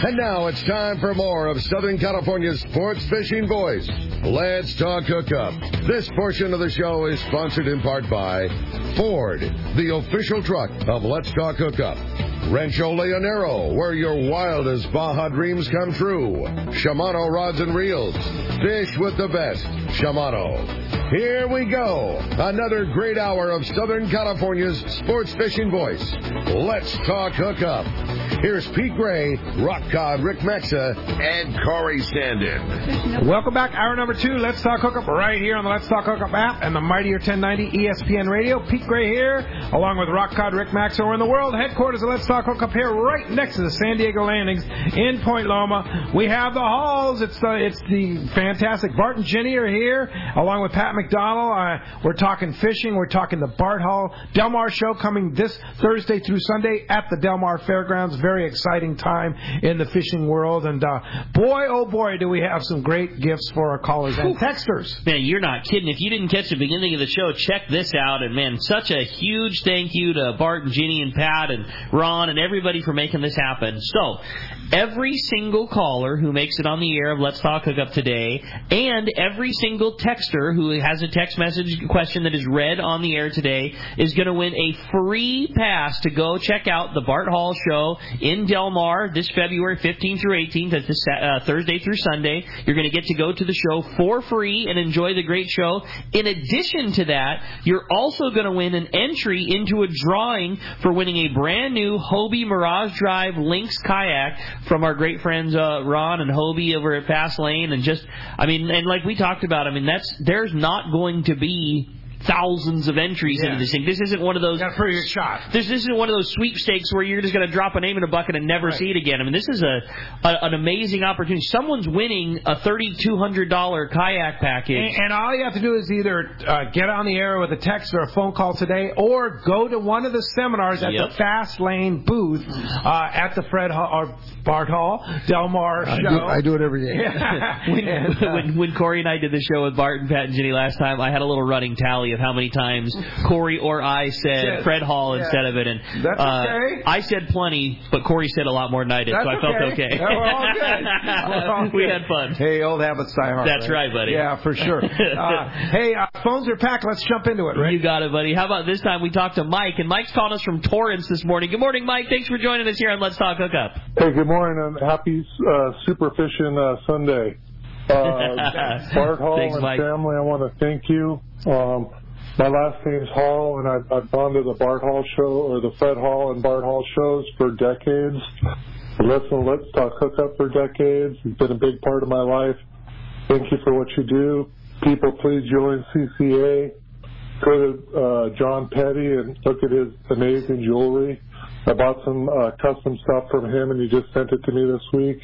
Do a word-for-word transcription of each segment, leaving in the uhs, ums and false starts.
And now it's time for more of Southern California's sports fishing voice. Let's talk hookup. This portion of the show is sponsored in part by Ford, the official truck of Let's Talk Hookup. Rancho Leonero, where your wildest Baja dreams come true. Shimano Rods and Reels. Fish with the best. Shimano. Here we go. Another great hour of Southern California's sports fishing voice. Let's talk hookup. Here's Pete Gray, Rock Cod, Rick Mexa, and Corey Sandin. Welcome back. Hour number two. Let's Talk Hookup right here on the Let's Talk Hookup app and the Mightier ten ninety E S P N Radio. Pete Gray here, along with Rock Cod, Rick Mexa. We're in the world headquarters of Let's Talk Hookup here, right next to the San Diego Landings in Point Loma. We have the Halls. It's the it's the fantastic Bart and Ginny are here, along with Pat McDonald. Uh, we're talking fishing. We're talking the Bart Hall Del Mar show coming this Thursday through Sunday at the Del Mar Fairgrounds. Very exciting time in the fishing world. And uh, boy, oh boy, do we have some great gifts for our callers and texters. Man, you're not kidding. If you didn't catch the beginning of the show, check this out. And, man, such a huge thank you to Bart and Ginny and Pat and Ron and everybody for making this happen. So, every single caller who makes it on the air of Let's Talk Hookup today, and every single texter who has a text message question that is read on the air today is going to win a free pass to go check out the Bart Hall show in Del Mar this February fifteenth through eighteenth. That's this uh, Thursday through Sunday. You're going to get to go to the show for free and enjoy the great show. In addition to that, you're also going to win an entry into a drawing for winning a brand new Hobie Mirage Drive Lynx kayak from our great friends uh, Ron and Hobie over at Fast Lane. And just, I mean, and like we talked about, I mean, that's there's not going to be thousands of entries yeah. into this thing. This isn't one of those. Got a pretty good shot. This, this isn't one of those sweepstakes where you're just going to drop a name in a bucket and never right. see it again. I mean, this is a, a an amazing opportunity. Someone's winning a thirty-two hundred dollars kayak package. And, and all you have to do is either uh, get on the air with a text or a phone call today, or go to one of the seminars at yep. the Fast Lane booth uh, at the Fred Hall, or Bart Hall, Del Mar I show. Do, I do it every day. when, and, uh, when, when Corey and I did the show with Bart and Pat and Ginny last time, I had a little running tally of how many times Corey or I said yes. Fred Hall yeah. instead of it. And That's uh, okay. I said plenty, but Corey said a lot more than I did, That's so I felt okay. okay. We're all good. We're all we good. had fun. Hey, old habits die hard. That's right, right buddy. Yeah, for sure. uh, hey, uh, phones are packed. Let's jump into it, right? You got it, buddy. How about this time we talked to Mike, and Mike's calling us from Torrance this morning. Good morning, Mike. Thanks for joining us here on Let's Talk Hookup. Hey, good morning, and happy uh, Super Fishing uh, Sunday. Uh, Bart Hall Thanks, and Mike. family, I want to thank you. Um, my last name's Hall, and I've, I've gone to the Bart Hall show, or the Fred Hall and Bart Hall shows for decades. Listen to Let's Talk Hookup for decades. It's been a big part of my life. Thank you for what you do. People, please join C C A. Go to uh, John Petty and look at his amazing jewelry. I bought some uh, custom stuff from him, and he just sent it to me this week.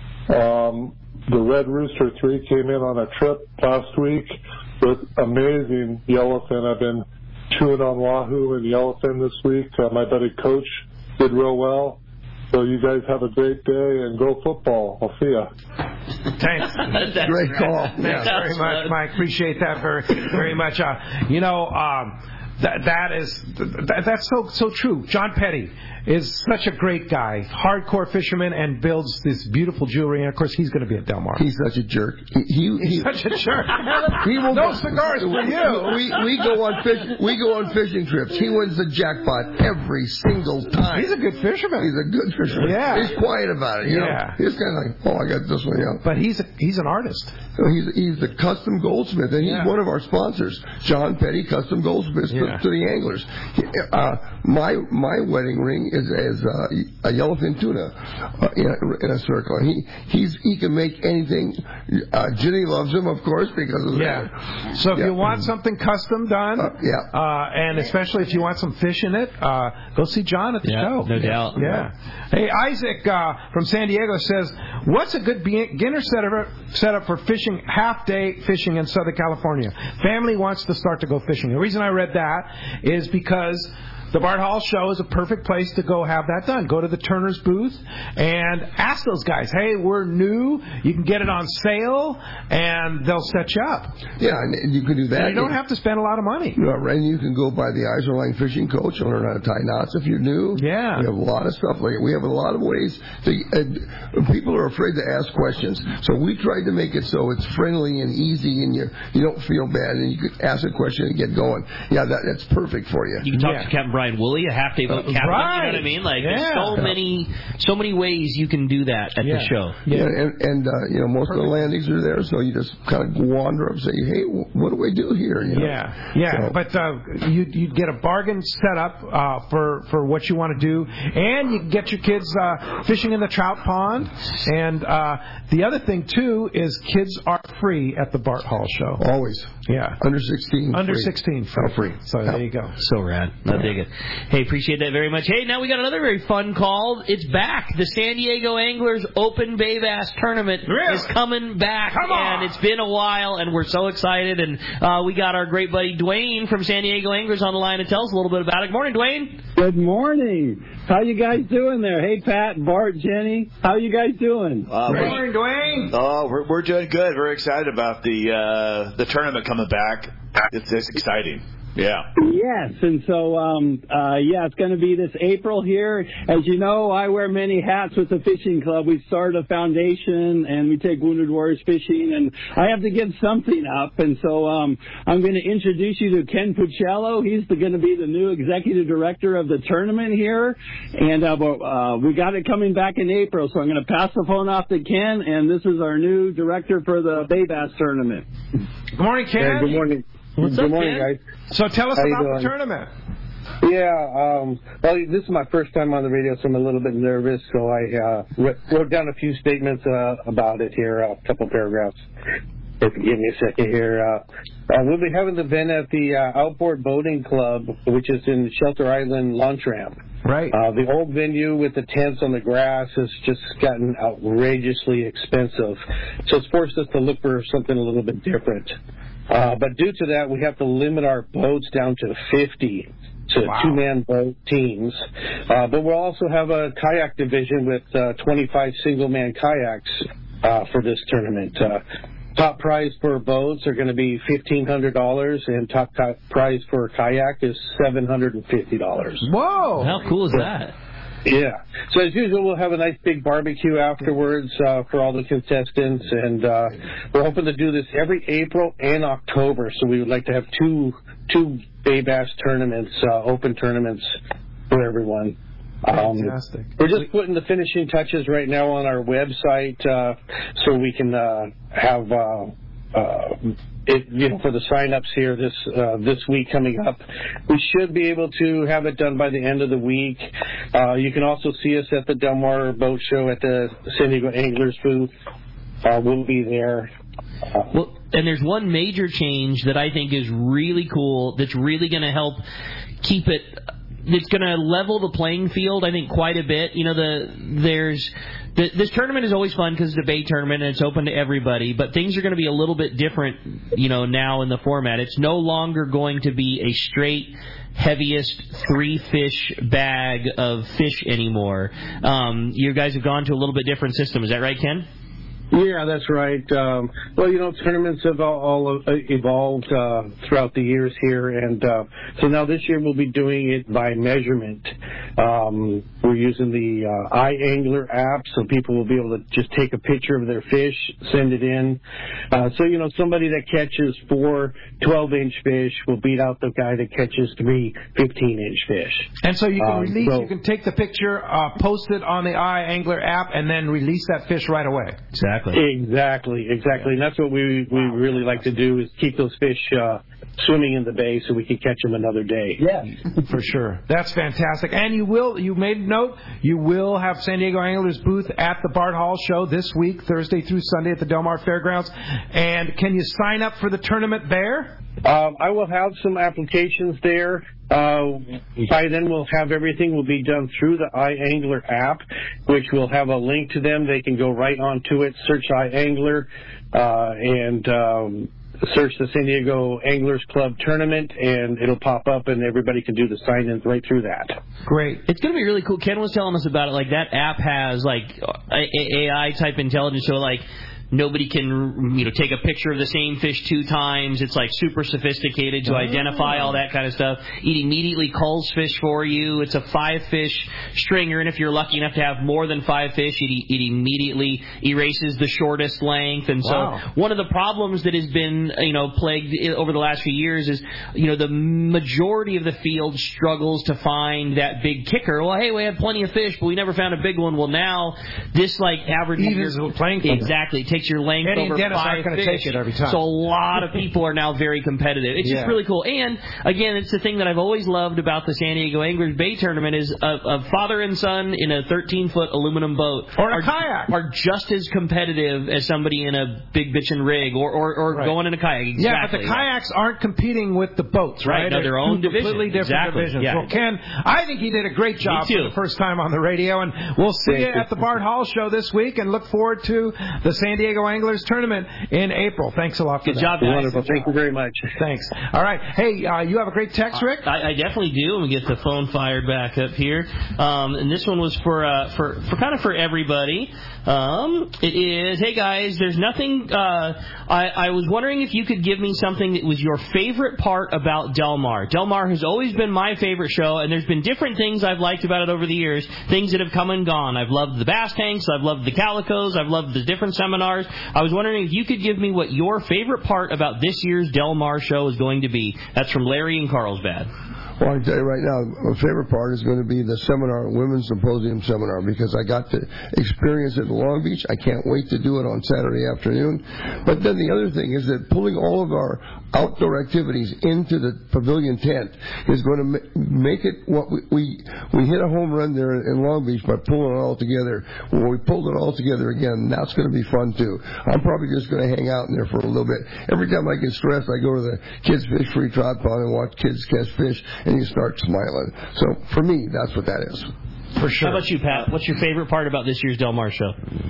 Um, the Red Rooster three came in on a trip last week with amazing yellowfin. I've been chewing on wahoo and yellowfin this week. Uh, my buddy Coach did real well. So you guys have a great day and go football. I'll see ya. Thanks. That's great right. call. Thanks yeah. very much, Mike. Appreciate that very, very much. Uh, you know, um, that that is that, that's so so true. John Petty is such a great guy, hardcore fisherman, and builds this beautiful jewelry. And of course, he's going to be at Del Mar. He's such a jerk. He, he, he's he, such a jerk. he will no go, cigars for you. We we go on fish. We go on fishing trips. He wins the jackpot every single time. He's a good fisherman. He's a good fisherman. Yeah. He's quiet about it. You yeah. know? He's kind of like, oh, I got this one. Yeah. But he's a, he's an artist. So he's he's the custom goldsmith, and he's yeah. one of our sponsors, John Petty Custom Goldsmiths yeah. to, to the anglers. Uh, my my wedding ring is as uh, a yellowfin tuna uh, in, a, in a circle. And he he's he can make anything. Uh, Ginny loves him, of course, because of yeah. that. So if yeah. you want something custom done, uh, yeah, uh, and especially if you want some fish in it, uh, go see John at the yeah, show. No doubt. Yeah. Hey, Isaac uh, from San Diego says, "What's a good beginner setup setup for fishing half day fishing in Southern California? Family wants to start to go fishing." The reason I read that is because the Bart Hall Show is a perfect place to go have that done. Go to the Turner's booth and ask those guys, hey, we're new. You can get it on sale, and they'll set you up. Yeah, and you can do that. And you don't have to spend a lot of money. You know, and you can go buy the Iserline Fishing Coach and learn how to tie knots if you're new. Yeah. We have a lot of stuff like it. We have a lot of ways. To, uh, people are afraid to ask questions, so we tried to make it so it's friendly and easy, and you you don't feel bad, and you can ask a question and get going. Yeah, that, that's perfect for you. You can talk yeah. to Captain Brian Woolley, a half-day boat captain. Right. You know what I mean? Like, yeah. there's so many, so many ways you can do that at yeah. the show. Yeah, yeah and, and uh, you know, most perfect. of the landings are there, so you just kind of wander up and say, hey, what do we do here? You know? Yeah, yeah, so. But uh, you you get a bargain set up uh, for for what you want to do, and you can get your kids uh, fishing in the trout pond. And uh, the other thing too is kids are free at the Bart Hall Show. Always. Yeah. Under sixteen. Under free. sixteen free. Oh, free. So yeah. there you go. So rad. I dig it. Hey, appreciate that very much. Hey, now we got another very fun call. It's back. The San Diego Anglers Open Bay Bass Tournament really? is coming back. Come on. And it's been a while, and we're so excited. And uh, we got our great buddy Dwayne from San Diego Anglers on the line to tell us a little bit about it. Good morning, Dwayne. Good morning. How you guys doing there? Hey, Pat, Bart, Jenny. How you guys doing? Uh, Good morning, Dwayne. Oh, we're, we're doing good. Very excited about the uh, the tournament coming back. It's, it's exciting. Yeah. Yes, and so, um, uh, yeah, it's going to be this April here. As you know, I wear many hats with the fishing club. We started a foundation, and we take Wounded Warriors fishing, and I have to give something up. And so um, I'm going to introduce you to Ken Puccello. He's going to be the new executive director of the tournament here. And uh, uh, we got it coming back in April, so I'm going to pass the phone off to Ken, and this is our new director for the Bay Bass tournament. Good morning, Ken. Hey, good morning. What's good up, morning, Ken? guys. So tell us How about the tournament. Yeah, um, well, this is my first time on the radio, so I'm a little bit nervous. So I uh, wrote down a few statements uh, about it here, a couple paragraphs. If you give me a second here. Uh, uh, we'll be having the event at the uh, Outboard Boating Club, which is in Shelter Island Launch Ramp. Right. Uh, the old venue with the tents on the grass has just gotten outrageously expensive. So it's forced us to look for something a little bit different. Uh, but due to that, we have to limit our boats down to fifty to wow. two-man boat teams. Uh, but we'll also have a kayak division with uh, twenty-five single-man kayaks uh, for this tournament. Uh, top prize for boats are going to be fifteen hundred dollars, and top ca- prize for kayak is seven hundred fifty dollars. Whoa! How cool is that? Yeah. So as usual, we'll have a nice big barbecue afterwards uh, for all the contestants, and uh, we're hoping to do this every April and October. So we would like to have two two Bay Bass tournaments, uh, open tournaments for everyone. Um, Fantastic. We're just putting the finishing touches right now on our website uh, so we can uh, have uh, uh, it, you know, for the sign-ups here this uh, this week coming up. We should be able to have it done by the end of the week. Uh, you can also see us at the Del Mar Boat Show at the San Diego Anglers booth. Uh, we'll be there. Uh, Well, and there's one major change that I think is really cool that's really going to help keep it it's going to level the playing field, I think, quite a bit. You know, the there's the, this tournament is always fun because it's a bay tournament and it's open to everybody, but things are going to be a little bit different, you know, now in the format. It's no longer going to be a straight heaviest three fish bag of fish anymore. Um, you guys have gone to a little bit different system. Is that right, Ken? Yeah, that's right. Um, well, you know, tournaments have all, all evolved uh, throughout the years here, and uh, so now this year we'll be doing it by measurement. Um, we're using the uh, iAngler app, so people will be able to just take a picture of their fish, send it in. Uh, so, you know, somebody that catches four twelve-inch fish will beat out the guy that catches three fifteen-inch fish. And so you can Um, release, so- you can take the picture, uh, post it on the iAngler app, and then release that fish right away. Exactly. Exactly, exactly. And that's what we we really like to do is keep those fish uh, swimming in the bay so we can catch them another day. Yeah. For sure. That's fantastic. And you will, you made note, you will have San Diego Anglers booth at the Bart Hall Show this week, Thursday through Sunday at the Del Mar Fairgrounds. And can you sign up for the tournament there? Um, I will have some applications there. Uh, by then we'll have everything will be done through the iAngler app, which will have a link to them. They can go right onto it, search iAngler, uh, and um, search the San Diego Anglers Club tournament, and it'll pop up, and everybody can do the sign-ins right through that. Great. It's going to be really cool. Ken was telling us about it. Like, that app has, like, A I-type intelligence, so, like, nobody can, you know, take a picture of the same fish two times. It's like super sophisticated to oh. identify all that kind of stuff. It immediately culls fish for you. It's a five fish stringer, and if you're lucky enough to have more than five fish, it, it immediately erases the shortest length. And so wow. one of the problems that has been, you know, plagued over the last few years is, you know, the majority of the field struggles to find that big kicker. Well, hey, we had plenty of fish, but we never found a big one. Well, now this like average evens the playing field. Exactly. It takes your length Eddie over and Dennis five aren't going to fish. take it every time. So a lot of people are now very competitive. It's yeah. just really cool. And again, it's the thing that I've always loved about the San Diego Anglers Bay Tournament is a, a father and son in a thirteen foot aluminum boat or a are, kayak are just as competitive as somebody in a big bitchin' rig or or, or right. going in a kayak. Exactly. Yeah, but the kayaks aren't competing with the boats, right? Right. No, their own division. Completely different exactly. divisions. Yeah. Well, Ken, I think he did a great job for the first time on the radio, and we'll see you at the Bart Hall Show this week, and look forward to the San Diego Anglers Tournament in April. Thanks a lot for Good that. job, guys. Wonderful. Thank you very much. Thanks. All right. Hey, uh, you have a great text, Rick? I, I definitely do. Let me get the phone fired back up here. Um, and this one was for uh, for for kind of for everybody. Um, it is, hey guys, there's nothing. Uh, I, I was wondering if you could give me something that was your favorite part about Del Mar. Del Mar has always been my favorite show, and there's been different things I've liked about it over the years. Things that have come and gone. I've loved the bass tanks. I've loved the calicos. I've loved the different seminars. I was wondering if you could give me what your favorite part about this year's Del Mar show is going to be. That's from Larry in Carlsbad. Well, I can tell you right now, my favorite part is going to be the seminar, Women's Symposium Seminar, because I got to experience it in Long Beach. I can't wait to do it on Saturday afternoon. But then the other thing is that pulling all of our outdoor activities into the pavilion tent is going to make it what we we, we hit a home run there in Long Beach by pulling it all together. When we pulled it all together again, that's going to be fun too. I'm probably just going to hang out in there for a little bit. Every time I get stressed, I go to the Kids Fish Free Trout Pond and watch kids catch fish, and you start smiling. So for me, that's what that is. For sure. How about you, Pat? What's your favorite part about this year's Del Mar show?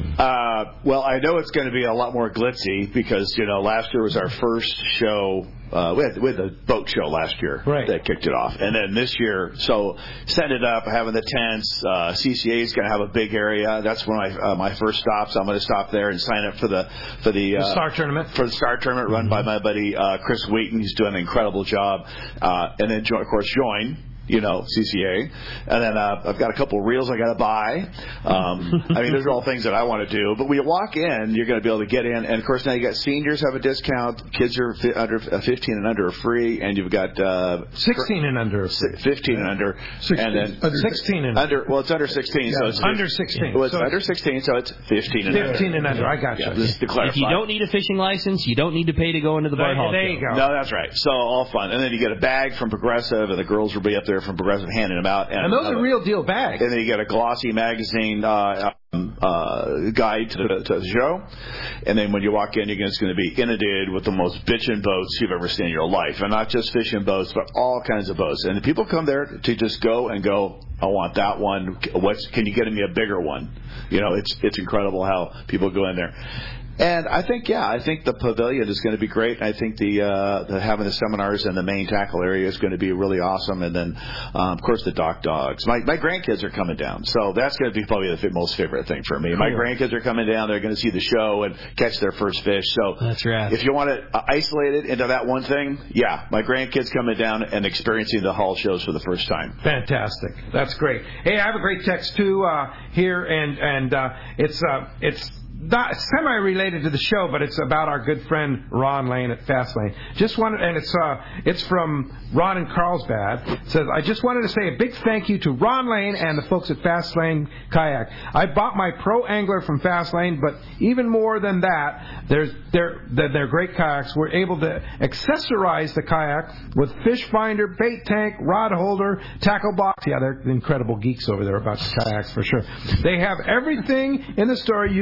Uh, well, I know it's going to be a lot more glitzy because, you know, last year was our first show. Uh, we, had, we had the boat show last year right. that kicked it off. And then this year, so setting it up, having the tents, uh, C C A is going to have a big area. That's one of my, uh, my first stops. I'm going to stop there and sign up for the for the, uh, the Star Tournament. For the Star Tournament run mm-hmm. by my buddy uh, Chris Wheaton. He's doing an incredible job. Uh, and then, of course, join. You know, C C A. And then uh, I've got a couple of reels I got to buy. Um, I mean, those are all things that I want to do. But when you walk in, you're going to be able to get in. And, of course, now you got seniors have a discount. Kids are fi- under uh, fifteen and under are free. And you've got... Uh, sixteen and under. fifteen and under. sixteen. And then under sixteen and under. Well, it's under sixteen. Yeah, so it's under sixteen. Well, it's so under sixteen, so it's fifteen and fifteen under. fifteen and under. I got you. Yeah, just to clarify. If you don't need a fishing license, you don't need to pay to go into the Bart Hall. There you go. No, that's right. So all fun. And then you get a bag from Progressive, and the girls will be up there from Progressive handing them out. And, and those uh, are real deal bags. And then you get a glossy magazine uh, um, uh, guide to the, to the show. And then when you walk in, you're just going to be inundated with the most bitchin' boats you've ever seen in your life. And not just fishing boats, but all kinds of boats. And the people come there to just go and go, I want that one. What's, can you get me a bigger one? You know, it's it's incredible how people go in there. And I think, yeah, I think the pavilion is going to be great. And I think the, uh, the having the seminars in the main tackle area is going to be really awesome. And then, um, of course, the dock dogs. My my grandkids are coming down, so that's going to be probably the most favorite thing for me. Cool. My grandkids are coming down; they're going to see the show and catch their first fish. So that's right. If you want to uh, isolate it into that one thing, yeah, my grandkids coming down and experiencing the Hall shows for the first time. Fantastic, that's great. Hey, I have a great text too uh, here, and and uh, it's uh, it's. Not semi-related to the show, but it's about our good friend Ron Lane at Fastlane. Just wanted, and it's uh, it's from Ron in Carlsbad. It says, I just wanted to say a big thank you to Ron Lane and the folks at Fastlane Kayak. I bought my Pro Angler from Fastlane, but even more than that, there's they're they're great kayaks. We're able to accessorize the kayak with fish finder, bait tank, rod holder, tackle box. Yeah, they're incredible geeks over there about the kayaks for sure. They have everything in the store you can try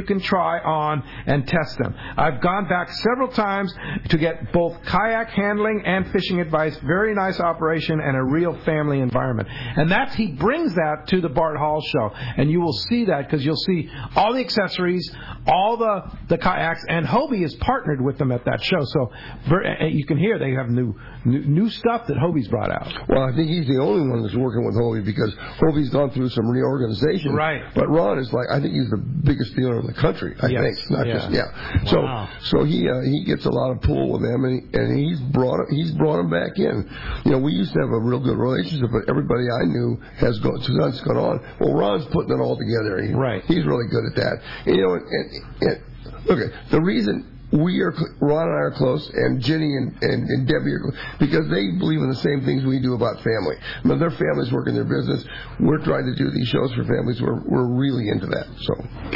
try on and test them. I've gone back several times to get both kayak handling and fishing advice. Very nice operation and a real family environment. And that's, he brings that to the Bart Hall show. And you will see that because you'll see all the accessories, all the, the kayaks, and Hobie is partnered with them at that show. So you can hear they have new, new new stuff that Hobie's brought out. Well, I think he's the only one that's working with Hobie because Hobie's gone through some reorganization. Right. But Ron is like, I think he's the biggest dealer in the country. I yes. think, not yeah. just yeah. So wow. so he uh, he gets a lot of pull with them, and he, and he's brought he's brought them back in. You know, we used to have a real good relationship, but everybody I knew has gone since gone on. Well, Ron's putting it all together. He, right. He's really good at that. And, you know, and, and, and okay, the reason. We are, Ron and I are close, and Ginny and, and, and Debbie are close, because they believe in the same things we do about family. I mean, their families work in their business. We're trying to do these shows for families. We're, we're really into that. So,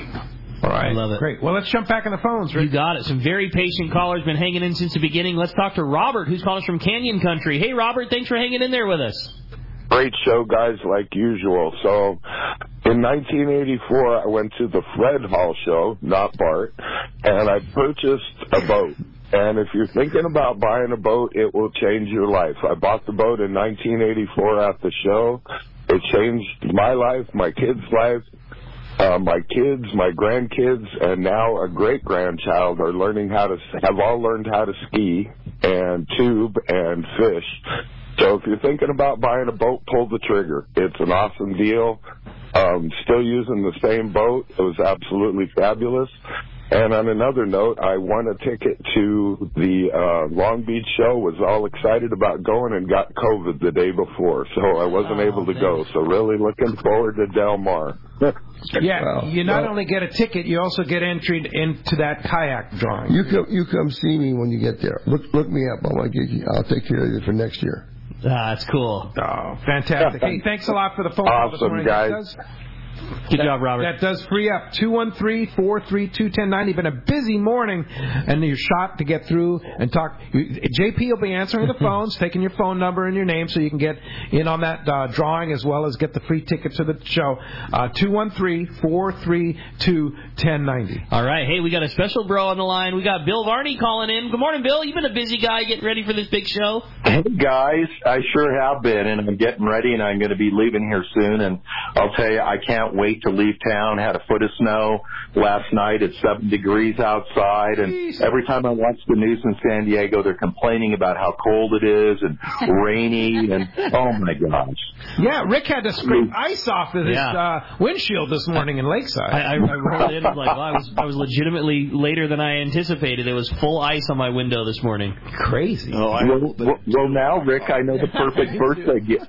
all right. I love it. Great. Well, let's jump back on the phones, Rick. You got it. Some very patient callers been hanging in since the beginning. Let's talk to Robert, who's calling us from Canyon Country. Hey, Robert, thanks for hanging in there with us. Great show, guys, like usual. So, in nineteen eighty-four, I went to the Fred Hall show, not Bart, and I purchased a boat. And if you're thinking about buying a boat, it will change your life. I bought the boat in nineteen eighty-four at the show. It changed my life, my kids' life. Uh, my kids, my grandkids, and now a great-grandchild are learning how to, have all learned how to ski and tube and fish. So if you're thinking about buying a boat, pull the trigger. It's an awesome deal. Um, still using the same boat. It was absolutely fabulous. And on another note, I won a ticket to the uh, Long Beach show, was all excited about going, and got COVID the day before, so I wasn't oh, able to man. go. So really looking forward to Del Mar. Yeah, Well, you not well, only get a ticket, you also get entered into that kayak drawing. you come you come see me when you get there. Look look me up. I'll, I'll take care of you for next year. Ah, that's cool. Oh, fantastic. Hey, thanks a lot for the phone call this Awesome, morning. guys. That does, Good that, job, Robert. That does free up. two one three, four three two, one zero nine zero. Been a busy morning, and you're shot to get through and talk. J P will be answering the phones, taking your phone number and your name so you can get in on that uh, drawing as well as get the free ticket to the show. Uh, two one three, four three two, one zero nine zero. All right. Hey, we got a special bro on the line. We got Bill Varney calling in. Good morning, Bill. You've been a busy guy getting ready for this big show. Hey, guys. I sure have been, and I'm getting ready, and I'm going to be leaving here soon. And I'll tell you, I can't wait to leave town. Had a foot of snow last night. It's seven degrees outside, and every time I watch the news in San Diego, they're complaining about how cold it is and rainy, and oh my gosh. Yeah, Rick had to scrape ice off of his Yeah. uh, windshield this morning in Lakeside. I, I, I rolled in. I was like, well, I was, I was legitimately later than I anticipated. There was full ice on my window this morning. Crazy. Oh, I Well, well, well, now, Rick, I know the perfect birthday gift.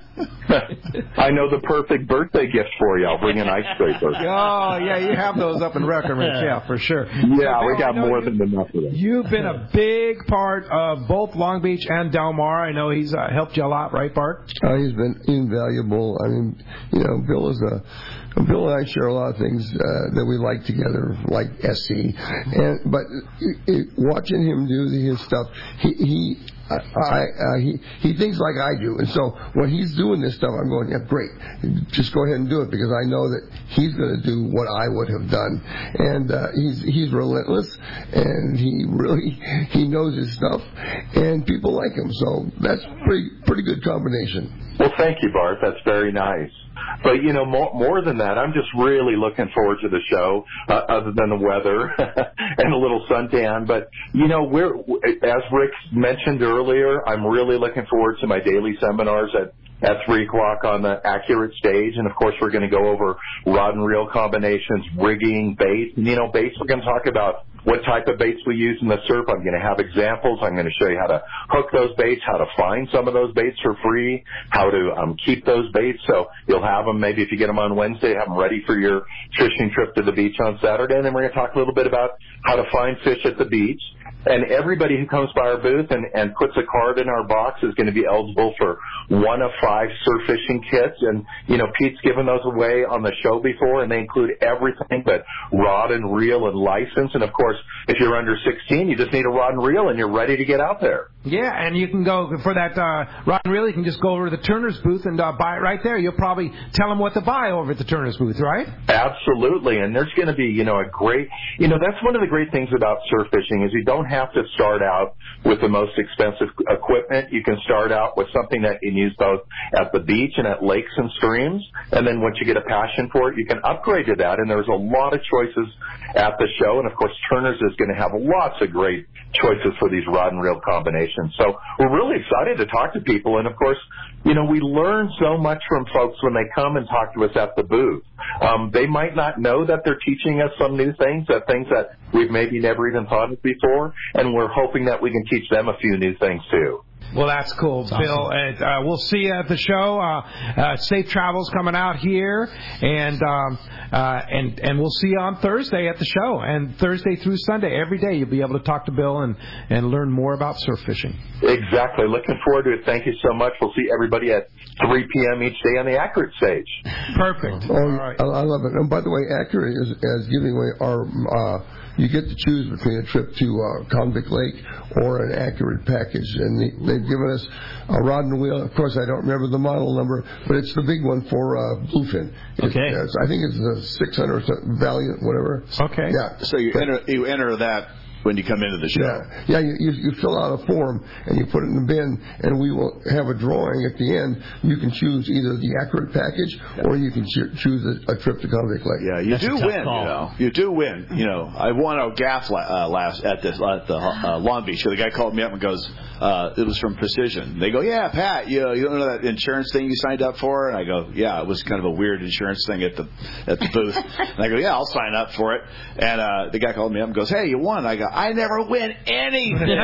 I know the perfect birthday gift for you. I'll bring an ice scraper. Oh, yeah, you have those up in Breckenridge, yeah, for sure. Yeah, So, we Bill, got I know more you- than enough of them. You've been a big part of both Long Beach and Del Mar. I know he's uh, helped you a lot, right, Bart? Uh, he's been invaluable. I mean, you know, Bill is a Bill and I share a lot of things uh, that we like together, like S C. And but it, it, watching him do his stuff, he he. I, I, uh, he he thinks like I do, and so when he's doing this stuff, I'm going, yeah, great, just go ahead and do it because I know that he's going to do what I would have done, and uh, he's he's relentless, and he really he knows his stuff, and people like him, so that's pretty pretty good combination. Well, thank you, Bart. That's very nice. But, you know, more, more than that, I'm just really looking forward to the show, uh, other than the weather and a little suntan. But, you know, we're, as Rick mentioned earlier, I'm really looking forward to my daily seminars at at three o'clock on the Accurate stage. And, of course, we're going to go over rod and reel combinations, rigging, bait. And, you know, baits, we're going to talk about what type of baits we use in the surf. I'm going to have examples. I'm going to show you how to hook those baits, how to find some of those baits for free, how to um, keep those baits. So you'll have them, maybe if you get them on Wednesday, have them ready for your fishing trip to the beach on Saturday. And then we're going to talk a little bit about how to find fish at the beach. And everybody who comes by our booth and, and puts a card in our box is going to be eligible for one of five surf fishing kits. And, you know, Pete's given those away on the show before, and they include everything but rod and reel and license. And, of course, if you're under sixteen, you just need a rod and reel, and you're ready to get out there. Yeah, and you can go for that uh, rod and reel. You can just go over to the Turner's booth and uh, buy it right there. You'll probably tell them what to buy over at the Turner's booth, right? Absolutely, and there's going to be, you know, a great, you know, that's one of the great things about surf fishing is you don't have to start out with the most expensive equipment. You can start out with something that you can use both at the beach and at lakes and streams, and then once you get a passion for it, you can upgrade to that, and there's a lot of choices at the show, and of course Turner's is going to have lots of great choices for these rod and reel combinations. So we're really excited to talk to people, and of course, you know, we learn so much from folks when they come and talk to us at the booth. Um, they might not know that they're teaching us some new things, that things that we've maybe never even thought of before, and we're hoping that we can teach them a few new things too. Well, that's cool, that's Bill. Awesome. And uh, we'll see you at the show. Uh, uh, safe travels coming out here, and um, uh, and and we'll see you on Thursday at the show. And Thursday through Sunday, every day, you'll be able to talk to Bill and, and learn more about surf fishing. Exactly. Looking forward to it. Thank you so much. We'll see everybody at three p.m. each day on the Accurate stage. Perfect. Oh, All right. I, I love it. And by the way, Accurate is, is giving away our. Uh, You get to choose between a trip to uh, Convict Lake or an Accurate package. And they, they've given us a rod and wheel. Of course, I don't remember the model number, but it's the big one for uh, Bluefin. Okay. It's, I think it's the six hundred Valiant, whatever. Okay. Yeah. So you enter, you enter that when you come into the show. Yeah, yeah. You, you, you fill out a form and you put it in the bin, and we will have a drawing at the end. You can choose either the Accurate package yeah. or you can cho- choose a, a trip to Convict Lake. Yeah, you That's do win. Call. You know, you do win. You know, I won a gaff la- uh, last at the at the uh, Long Beach. So the guy called me up and goes, uh, "It was from Precision." They go, "Yeah, Pat, you know, you don't know that insurance thing you signed up for?" And I go, "Yeah, it was kind of a weird insurance thing at the at the booth." And I go, "Yeah, I'll sign up for it." And uh, the guy called me up and goes, "Hey, you won." I go, "I never win anything."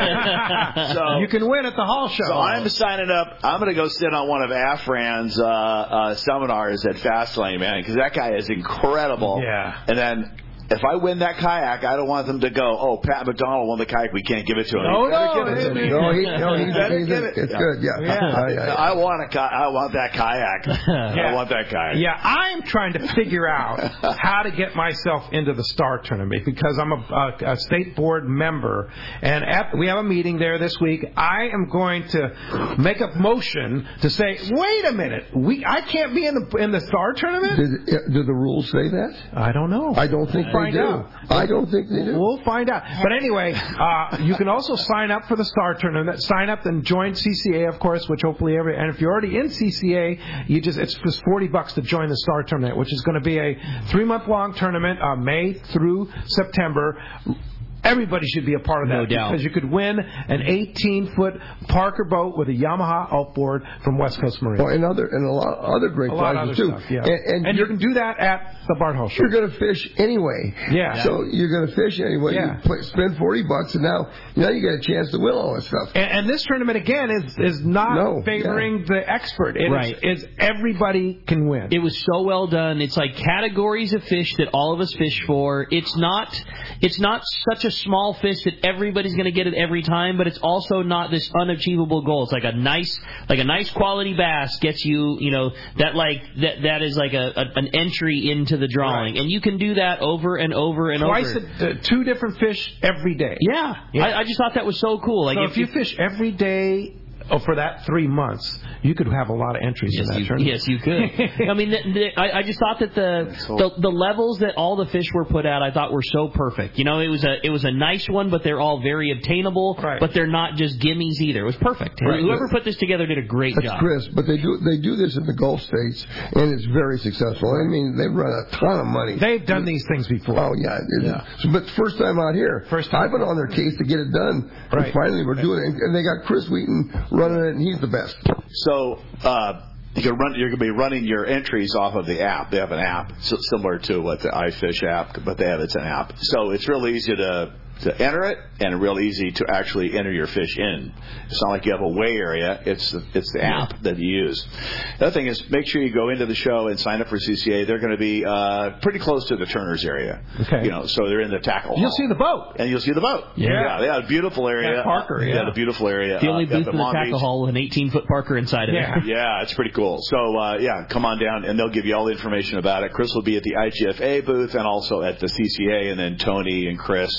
So you can win at the Hall Show. So I'm signing up. I'm going to go sit on one of Afran's uh, uh, seminars at Fastlane, man, because that guy is incredible. Yeah. And then if I win that kayak, I don't want them to go, "Oh, Pat McDonald won the kayak. We can't give it to him." No, you better no, give it to me. No, he, no, he's, You better he's, give it. It's Yeah. good, yeah. Yeah. Uh, yeah, yeah. I want a ki- I want that kayak. Yeah. I want that kayak. Yeah, I'm trying to figure out how to get myself into the Star Tournament because I'm a, a, a state board member, and at, we have a meeting there this week. I am going to make a motion to say, wait a minute, we I can't be in the in the Star Tournament? Did, do the rules say that? I don't know. I don't think we'll they do. Out. I don't think they do. We'll find out. But anyway, uh, you can also sign up for the Star Tournament. Sign up and join C C A, of course, which hopefully every. And if you're already in C C A, you just it's just forty bucks to join the Star Tournament, which is going to be a three month long tournament, uh, May through September. Everybody should be a part of that no doubt. because you could win an eighteen foot Parker boat with a Yamaha outboard from West Coast Marine. Well, and other and a lot of other great a lot prizes of too. other stuff, yeah. And, and, and you can do that at the Bart Hall Show. You're going to fish anyway. Yeah. So you're going to fish anyway. Yeah. You play, spend forty bucks, and now now you get a chance to win all this stuff. And, and this tournament again is is not no, favoring yeah. the expert. It right. is, is everybody can win. It was so well done. It's like categories of fish that all of us fish for. It's not it's not such a small fish that everybody's going to get it every time, but it's also not this unachievable goal. It's like a nice like a nice quality bass gets you, you know, that like that that is like a, a an entry into the drawing. Right. And you can do that over and over and Twice over. Twice a, two different fish every day. Yeah. yeah. I, I just thought that was so cool. Like so if, if you fish every day oh, for that three months, you could have a lot of entries yes, in that you, tournament. Yes, you could. I mean, the, the, I, I just thought that the, the the levels that all the fish were put at, I thought were so perfect. You know, it was a it was a nice one, but they're all very obtainable. Right. But they're not just gimmies either. It was perfect. Right. Whoever put this together did a great That's job. Chris, but they do they do this in the Gulf states, and it's very successful. I mean, they've run a ton of money. They've done these things before. Oh yeah, yeah. So, but first time out here. First time. I've been on their case to get it done. Right. And finally, we're doing it, and they got Chris Wheaton running it, and he's the best. So uh, you can run, you're going to be running your entries off of the app. They have an app so similar to what the iFish app, but they have it's an app. So it's real easy to to enter it, and real easy to actually enter your fish in. It's not like you have a weigh area. It's the, it's the app that you use. The other thing is make sure you go into the show and sign up for C C A. They're going to be uh, pretty close to the Turner's area. Okay. You know, so they're in the tackle You'll hall. see the boat. And you'll see the boat. Yeah. Yeah, they have a beautiful area. At Parker, yeah. They have a beautiful area. The only uh, booth up in the Long tackle Beach. hall with an eighteen foot Parker inside of Yeah. it. Yeah, it's pretty cool. So, uh, yeah, come on down, and they'll give you all the information about it. Chris will be at the I G F A booth and also at the C C A, and then Tony and Chris and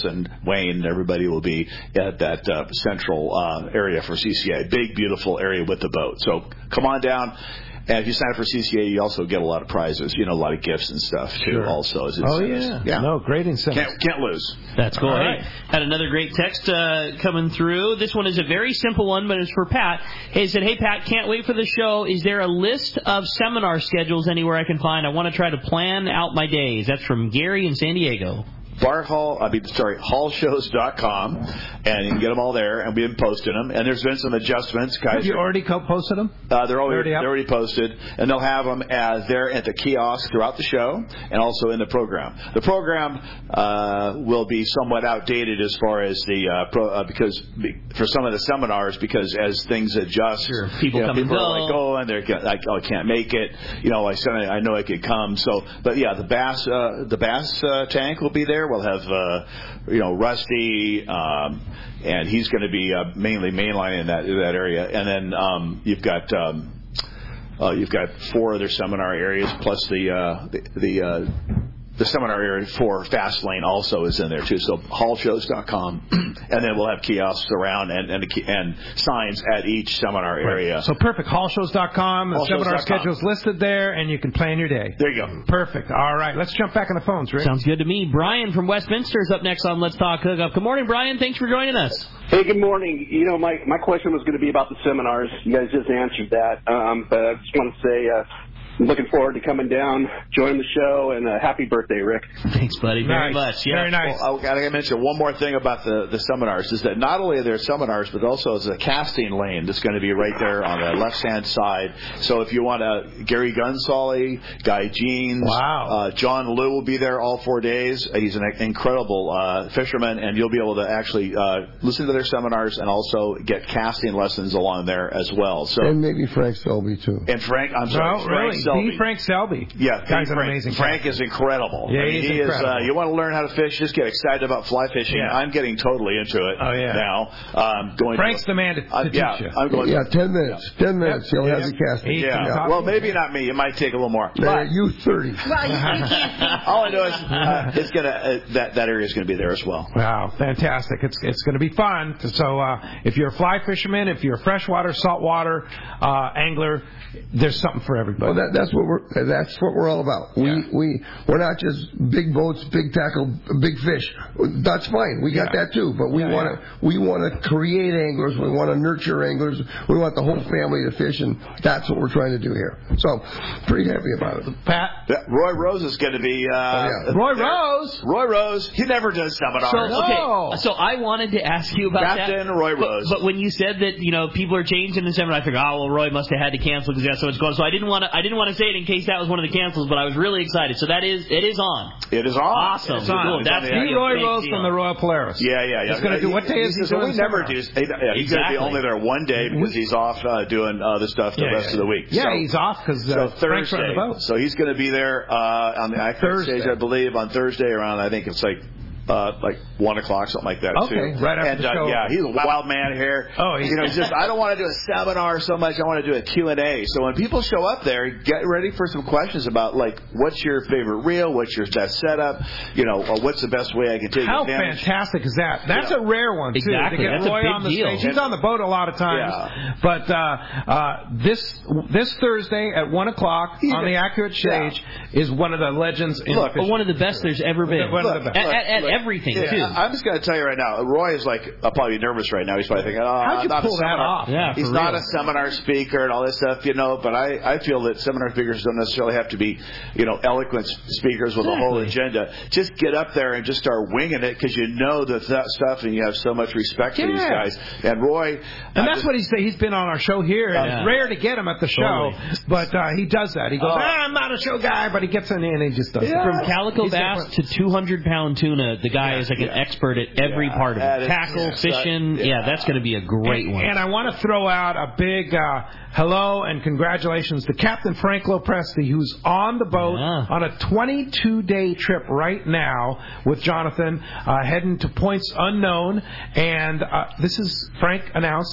Wayne, and everybody will be at that uh, central uh, area for C C A. Big, beautiful area with the boat. So come on down. And if you sign up for C C A, you also get a lot of prizes, you know, a lot of gifts and stuff, too, sure. also. As oh, yeah. yeah. No, great incentive. Can't, can't lose. That's cool. All Hey, right. Had another great text uh, coming through. This one is a very simple one, but it's for Pat. He said, hey, Pat, can't wait for the show. Is there a list of seminar schedules anywhere I can find? I want to try to plan out my days. That's from Gary in San Diego. Bart Hall, I mean, sorry, hall shows dot com, and you can get them all there, and we've been posting them. And there's been some adjustments. Guys, have you already posted them? Uh, they're, already, already they're already posted, and they'll have them as there at the kiosk throughout the show, and also in the program. The program uh, will be somewhat outdated as far as the uh, pro, uh, because for some of the seminars, because as things adjust, sure. people you know, come people and go. are like, oh, and they're like, oh, I can't make it. You know, I said I know I could come. So, but yeah, the bass, uh, the bass uh, tank will be there. We'll have. Uh, you know, Rusty, um, and he's going to be uh, mainly mainlining in that in that area. And then um, you've got um, uh, you've got four other seminar areas plus the uh, the, the uh, the seminar area for Fastlane also is in there too. So hall shows dot com, and then we'll have kiosks around and and, and signs at each seminar area. Right. So perfect. hall shows dot com. The seminar schedule's listed there, and you can plan your day. There you go. Perfect. All right. Let's jump back on the phones, Rick. Sounds good to me. Brian from Westminster is up next on Let's Talk Hookup. Good morning, Brian. Thanks for joining us. Hey, good morning. You know, my, my question was going to be about the seminars. You guys just answered that. Um, but I just want to say... Uh, I'm looking forward to coming down, joining the show, and uh, happy birthday, Rick. Thanks, buddy. Very nice. much. Yeah. Very nice. Well, I got to mention one more thing about the, the seminars is that not only are there seminars, but also there's a casting lane that's going to be right there on the left-hand side. So if you want to, Gary Gunsally, Guy Jeans, wow. uh, John Liu will be there all four days. He's an incredible uh, fisherman, and you'll be able to actually uh, listen to their seminars and also get casting lessons along there as well. So and maybe Frank Selby, too. And Frank, I'm sorry, oh, Frank really? Selby. The Frank Selby. Yeah, guy's an Frank, amazing. Frank guy. is incredible. Yeah, I mean, he's he incredible. is. Uh, you want to learn how to fish? Just get excited about fly fishing. Yeah. I'm getting totally into it. Oh yeah. Now, um, going. Frank's to, the man to, to uh, teach yeah, you. I'm going. Yeah, ten minutes. Yeah. Ten minutes. He'll yeah. have the casting. Yeah. yeah. Well, maybe not me. It might take a little more. Uh, you thirty. Well, you, you can't. All I know is uh, it's gonna uh, that that area is gonna be there as well. Wow, fantastic! It's it's going to be fun. So uh, if you're a fly fisherman, if you're a freshwater, saltwater uh, angler, there's something for everybody. Well, that, that's what we're that's what we're all about. We Yeah. we we're not just big boats, big tackle, big fish. That's fine. We got Yeah. that too. But we Yeah, want to yeah. we want to create anglers. We want to nurture anglers. We want the whole family to fish, and that's what we're trying to do here. So, pretty happy about it. Pat, Yeah, Roy Rose is going to be. Uh, Oh, yeah. Roy there. Rose. Roy Rose. He never does seminars. So, No. okay, so I wanted to ask you about Captain that. Roy but, Rose. But when you said that, you know, people are changing the seminar, I figured, oh, well, Roy must have had to cancel because that's how it's going. So I didn't want to. I didn't want to say it in case that was one of the cancels, but I was really excited. So that is, it is on. It is on. Awesome. It's on. Cool. It's That's on the the- See Roy big Rose deal. from the Royal Polaris. Yeah, yeah, yeah. He's gonna do what day is he So doing we never seminar? do. Yeah, he's Exactly. going to be only there one day because he's off uh, doing other stuff the Yeah, rest yeah. of the week. Yeah, so, he's off because so uh, Frank's Thursday. running the boat. So he's going to be there uh, on the accurate Thursday. stage, I believe, on Thursday around. I think it's like. Uh, like one o'clock, something like that. Okay, too. right after and, the uh, show. yeah, he's a wild man here. Oh, he's- you know, he's just I don't want to do a seminar so much. I want to do a Q and A. So when people show up there, get ready for some questions about like, what's your favorite reel? What's your best setup? You know, or what's the best way I can take How advantage? fantastic is that? That's Yeah. a rare one, too. Exactly. To get That's a Roy big on the deal. stage. He's on the boat a lot of times. Yeah. But uh, uh, this this Thursday at one o'clock He's on a- the Accurate Stage is one of the legends in Look, the But one of the best there's ever been. One of the At, best. at, at Look, everything, yeah, too. I'm just going to tell you right now, Roy is like uh, probably nervous right now. He's probably thinking, oh, How'd you not pull a that seminar. off? Yeah, He's for not real. a seminar speaker and all this stuff, you know, but I, I feel that seminar speakers don't necessarily have to be, you know, eloquent speakers with a whole Exactly. agenda. Just get up there and just start winging it because you know that, that stuff and you have so much respect for these Yeah. guys. And Roy... And I that's just- what he said. He's been on our show here. And Yeah. It's rare to get him at the show, Totally. but uh, he does that. He goes, Oh. ah, I'm not a show guy, but he gets in there and he just does Yeah. it. From calico He's bass different. to two hundred pound tuna, the guy is like an expert at every Yeah, part of that it. is- Tackle, yeah, fishing. that- Yeah, yeah. that's going to be a great and, one. And I want to throw out a big uh, hello and congratulations to Captain Frank Lopresti, who's on the boat Yeah. on a twenty-two day trip right now with Jonathan, uh, heading to points unknown. And uh, this is, Frank announced,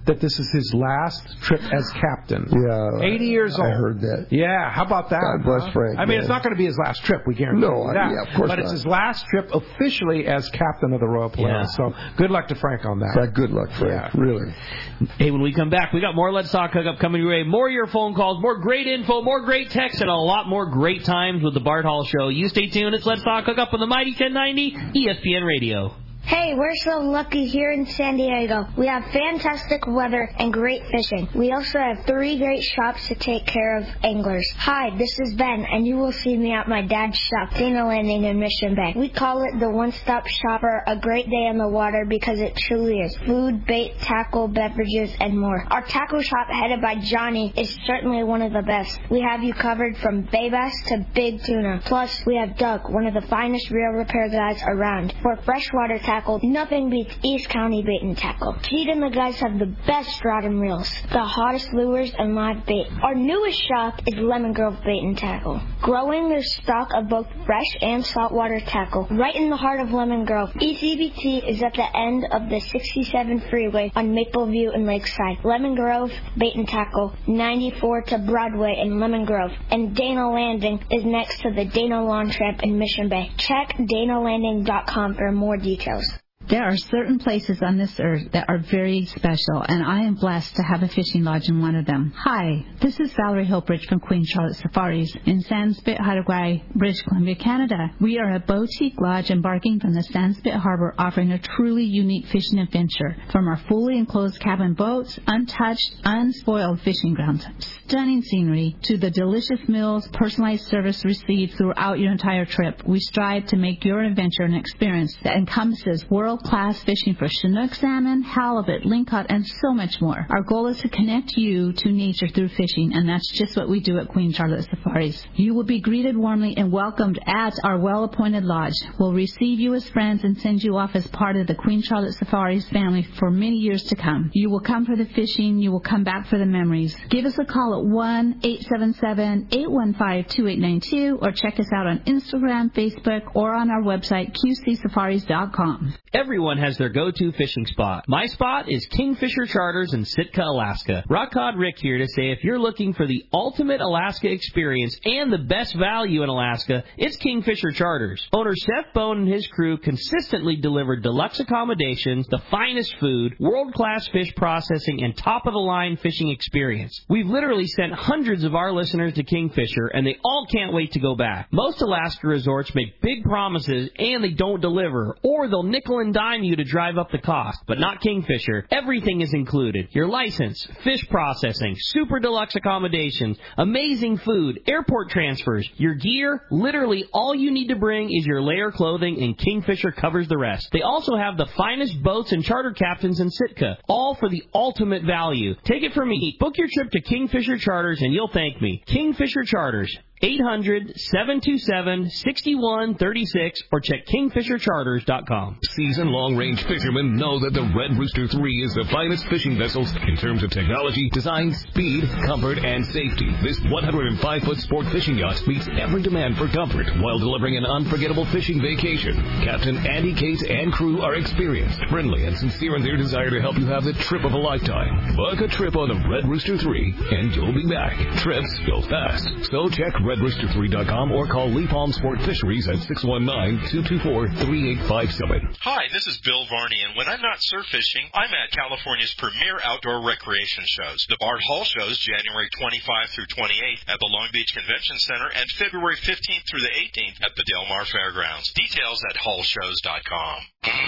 that this is his last trip as captain. Yeah. eighty years old. I heard that. Yeah, how about that? God bless huh? Frank. I mean, man. it's not going to be his last trip, we guarantee No, you that. yeah, of course But not. it's his last trip officially as captain of the Royal Polaris. Yeah. So good luck to Frank on that. Yeah, good luck, Frank. Yeah. Really. Hey, when we come back, we got more Let's Talk Hookup coming your way. More of your phone calls, more great info, more great texts, and a lot more great times with the Bart Hall Show. You stay tuned. It's Let's Talk Hookup on the Mighty ten ninety E S P N Radio. Hey, we're so lucky here in San Diego. We have fantastic weather and great fishing. We also have three great shops to take care of anglers. Hi, this is Ben, and you will see me at my dad's shop, Dana Landing in Mission Bay. We call it the one-stop shop for a great day on the water because it truly is. Food, bait, tackle, beverages, and more. Our tackle shop, headed by Johnny, is certainly one of the best. We have you covered from bay bass to big tuna. Plus, we have Doug, one of the finest reel repair guys around. For freshwater tackle, nothing beats East County Bait and Tackle. Pete and the guys have the best rod and reels, the hottest lures and live bait. Our newest shop is Lemon Grove Bait and Tackle, growing their stock of both fresh and saltwater tackle right in the heart of Lemon Grove. E C B T is at the end of the sixty-seven freeway on Mapleview and Lakeside. Lemon Grove Bait and Tackle, ninety-four to Broadway in Lemon Grove, and Dana Landing is next to the Dana Lawn Tramp in Mission Bay. Check dana landing dot com for more details. There are certain places on this earth that are very special, and I am blessed to have a fishing lodge in one of them. Hi, this is Valerie Hopridge from Queen Charlotte Safaris in Sandspit, Haida, British Columbia, Canada. We are a boutique lodge embarking from the Sandspit Harbor, offering a truly unique fishing adventure. From our fully enclosed cabin boats, untouched, unspoiled fishing grounds, stunning scenery, to the delicious meals, personalized service received throughout your entire trip, we strive to make your adventure an experience that encompasses world world-class fishing for Chinook salmon, halibut, lingcod, and so much more. Our goal is to connect you to nature through fishing, and that's just what we do at Queen Charlotte Safaris. You will be greeted warmly and welcomed at our well-appointed lodge. We'll receive you as friends and send you off as part of the Queen Charlotte Safaris family for many years to come. You will come for the fishing. You will come back for the memories. Give us a call at one eight seven seven, eight one five, two eight nine two or check us out on Instagram, Facebook, or on our website, q c safaris dot com. Everyone has their go-to fishing spot. My spot is Kingfisher Charters in Sitka, Alaska. Rock Cod Rick here to say if you're looking for the ultimate Alaska experience and the best value in Alaska, it's Kingfisher Charters. Owner Seth Bone and his crew consistently deliver deluxe accommodations, the finest food, world-class fish processing, and top-of-the-line fishing experience. We've literally sent hundreds of our listeners to Kingfisher, and they all can't wait to go back. Most Alaska resorts make big promises, and they don't deliver, or they'll nickel and dime you to drive up the cost, but not Kingfisher. Everything is included. Your license, fish processing, super deluxe accommodations, amazing food, airport transfers, your gear. Literally all you need to bring is your layer clothing, and Kingfisher covers the rest. They also have the finest boats and charter captains in Sitka, all for the ultimate value. Take it from me. Book your trip to Kingfisher Charters and you'll thank me. Kingfisher Charters. eight hundred, seven two seven, six one three six or check kingfisher charters dot com. Seasoned long-range fishermen know that the Red Rooster three is the finest fishing vessels in terms of technology, design, speed, comfort, and safety. This one hundred five foot sport fishing yacht meets every demand for comfort while delivering an unforgettable fishing vacation. Captain Andy Cates and crew are experienced, friendly, and sincere in their desire to help you have the trip of a lifetime. Book a trip on the Red Rooster three and you'll be back. Trips go fast, so check red rooster three dot com or call Lee Palm Sport Fisheries at six one nine, two two four, three eight five seven. Hi, this is Bill Varney, and when I'm not surf fishing, I'm at California's premier outdoor recreation shows. The Bart Hall shows January twenty-fifth through twenty-eighth at the Long Beach Convention Center and February fifteenth through the eighteenth at the Del Mar Fairgrounds. Details at hall shows dot com.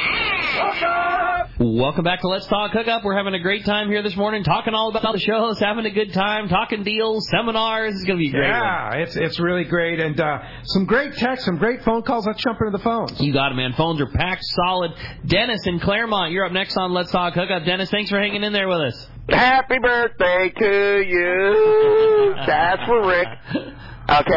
Welcome back to Let's Talk Hookup. We're having a great time here this morning, talking all about the shows, having a good time, talking deals, seminars. It's going to be great. Yeah, one. it's it's really great. And uh, some great texts, some great phone calls. Let's jump into the phones. You got it, man. Phones are packed solid. Dennis in Claremont, you're up next on Let's Talk Hookup. Dennis, thanks for hanging in there with us. Happy birthday to you. That's for Rick. Okay.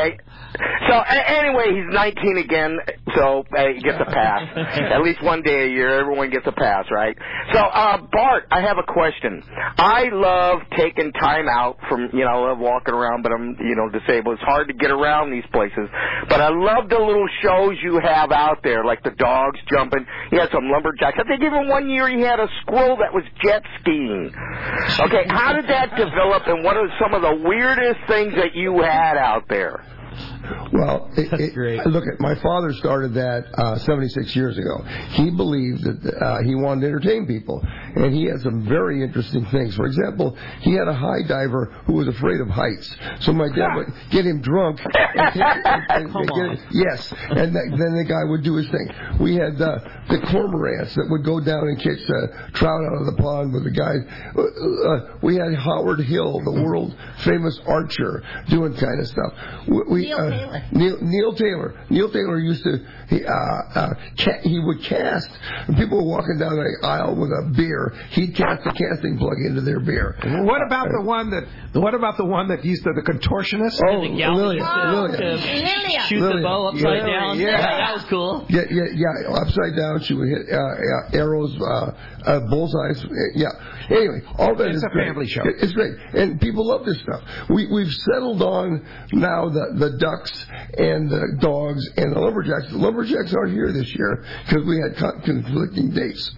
So a- anyway, he's nineteen again, so uh, he gets a pass. At least one day a year, everyone gets a pass, right? So, uh, Bart, I have a question. I love taking time out from, you know, I love walking around, but I'm, you know, disabled. It's hard to get around these places. But I love the little shows you have out there, like the dogs jumping. You had some lumberjacks. I think even one year you had a squirrel that was jet skiing. Okay, how did that develop, and what are some of the weirdest things that you had out there? Well, it, it, look, at my father started that uh, seventy-six years ago. He believed that uh, he wanted to entertain people, and he had some very interesting things. For example, he had a high diver who was afraid of heights, so my dad would get him drunk. And take, and, and, and get it, yes, and that, then the guy would do his thing. We had uh, the cormorants that would go down and catch uh, trout out of the pond with the guys. Uh, uh, we had Howard Hill, the world famous archer, doing kind of stuff. We, we, uh, Neil, Neil Taylor. Neil Taylor used to, he, uh, uh, ca- he would cast, and people were walking down the aisle with a beer, he'd cast a casting plug into their beer. What about uh, the one that, what about the one that used to, the contortionist? Oh, the Lilia. oh, Lilia. Shoot Lilia. the bow upside yeah. down. Yeah. yeah, that was cool. Yeah, yeah, yeah, upside down, she would hit uh, uh, arrows, uh, uh, bullseyes, yeah. Anyway, all that it's is a great. family show. It's great, and people love this stuff. We, we've settled on now the, the ducks and the dogs and the lumberjacks. The lumberjacks aren't here this year because we had conflicting dates.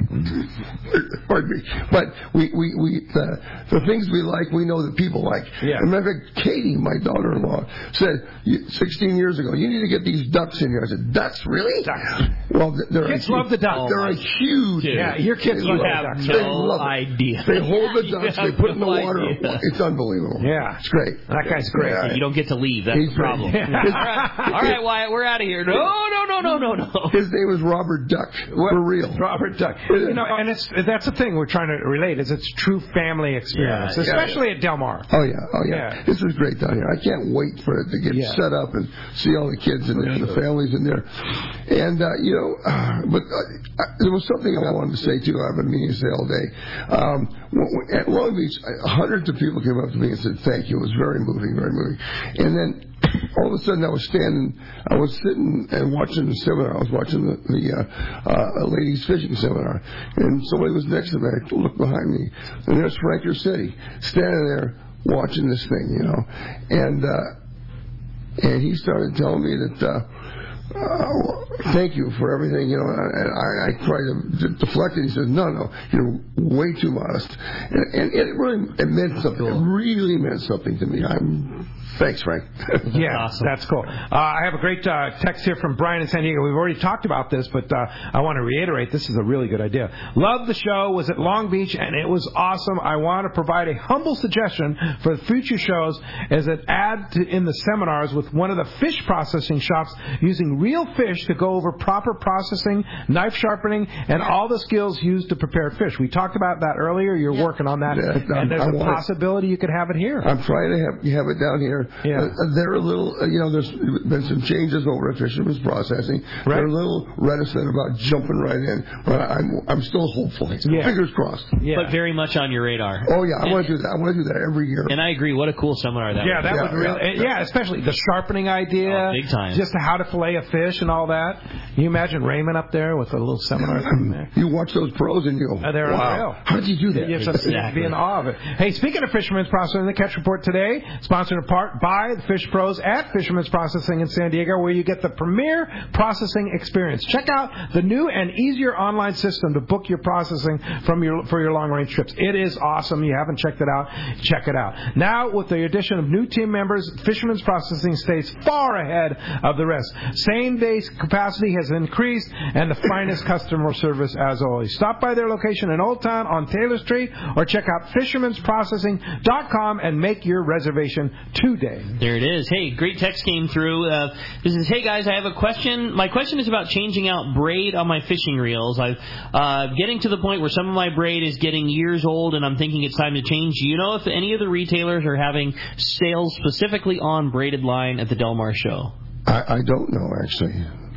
Pardon me. But we, we, we the, the things we like, we know that people like. Yeah. As a matter of fact, Katie, my daughter-in-law, said sixteen years ago, you need to get these ducks in here. I said, ducks, really? Ducks. Well, they're kids a, love the ducks. They're a huge. Dude. Yeah, your kids you love have the ducks. no They love it. idea. They hold the ducks, they put it in the no water. idea. It's unbelievable. Yeah. It's great. That guy's great. Yeah. You don't get to leave. That's He's the problem. great. All right. All right, Wyatt, we're out of here. No, no, no, no, no, no. His name was Robert Duck. For real. Robert Duck. You know, and it's that's the thing we're trying to relate is it's true family experience, Yeah, especially yeah. at Del Mar. Oh yeah, oh yeah. Yeah. This is great down here. I can't wait for it to get Yeah. set up and see all the kids and the, the families in there. And uh, you know, uh, but uh, there was something I wanted to say too. I've been meaning to say all day. Um, at Long Beach, hundreds of people came up to me and said thank you. It was very moving, very moving. And then all of a sudden, I was standing, I was sitting and watching the seminar. I was watching the, the uh, uh, ladies fishing seminar, and somebody was next to me. I looked behind me, and there's Frank Ursetti standing there watching this thing, you know, and uh, and he started telling me that. Uh, Uh, thank you for everything, you know. And I, I tried to d- deflect it. He said, "No, no, you're way too modest," and, and it really it meant something. It really meant something to me. I'm thanks, Frank. Yeah, awesome. That's cool. Uh, I have a great uh, text here from Brian in San Diego. We've already talked about this, but uh, I want to reiterate this is a really good idea. Love the show. Was at Long Beach, and it was awesome. I want to provide a humble suggestion for future shows as an add to, in the seminars with one of the fish processing shops using real fish to go over proper processing, knife sharpening, and all the skills used to prepare fish. We talked about that earlier. You're yep. working on that, yeah, and there's I a possibility it. you could have it here. I'm trying to have, have it down here. Yeah. Uh, they're a little, uh, you know, there's been some changes over at Fisherman's Processing. Right. They're a little reticent about jumping right in, but I'm I'm still hopeful. Yeah. Fingers crossed. Yeah. But very much on your radar. Oh yeah, I want to do that. I want to do that every year. And I agree. What a cool seminar that yeah, was. That Yeah, would really, yeah. yeah, especially the sharpening idea. Oh, big time. Just how to fillet a fish and all that. Can you imagine Raymond up there with a little seminar in there? You watch those pros and you go, uh, they're wow. unreal. How did you do that? You have to be in awe of it. Hey, speaking of Fisherman's Processing, the Catch Report today, sponsored in part by the Fish Pros at Fisherman's Processing in San Diego, where you get the premier processing experience. Check out the new and easier online system to book your processing from your for your long-range trips. It is awesome. You haven't checked it out, check it out. Now, with the addition of new team members, Fisherman's Processing stays far ahead of the rest. Same-day capacity has increased, and the finest customer service as always. Stop by their location in Old Town on Taylor Street, or check out fishermans processing dot com and make your reservation today. There it is. Hey, great text came through. Uh, this is, hey guys, I have a question. My question is about changing out braid on my fishing reels. I'm uh, getting to the point where some of my braid is getting years old, and I'm thinking it's time to change. Do you know if any of the retailers are having sales specifically on braided line at the Del Mar show? I, I don't know, actually.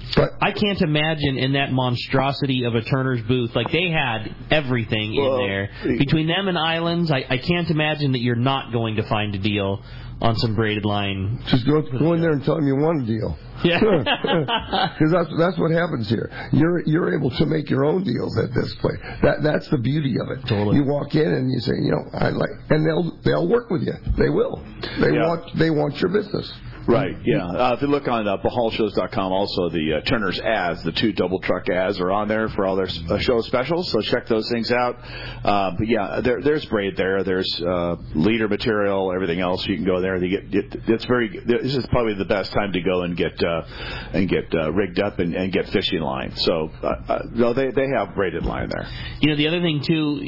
But I can't imagine in that monstrosity of a Turner's booth, like they had everything well, in there. Between them and Islands, I, I can't imagine that you're not going to find a deal on some braided line. Just go, go in there and tell them you want a deal. Yeah. Because that's that's what happens here. You're you're able to make your own deals at this place. That that's the beauty of it. Totally. You walk in and you say, you know, I like, and they'll they'll work with you. They will. They Yeah. want they want your business. Right, yeah. Uh, if you look on uh, bahal shows dot com, also the uh, Turner's ads, the two double truck ads are on there for all their uh, show specials, so check those things out. Uh, but yeah, there, there's braid there. There's uh, leader material, everything else. You can go there. You get, it, it's very. This is probably the best time to go and get uh, and get uh, rigged up and, and get fishing line. So uh, uh, no, they they have braided line there. You know, the other thing too,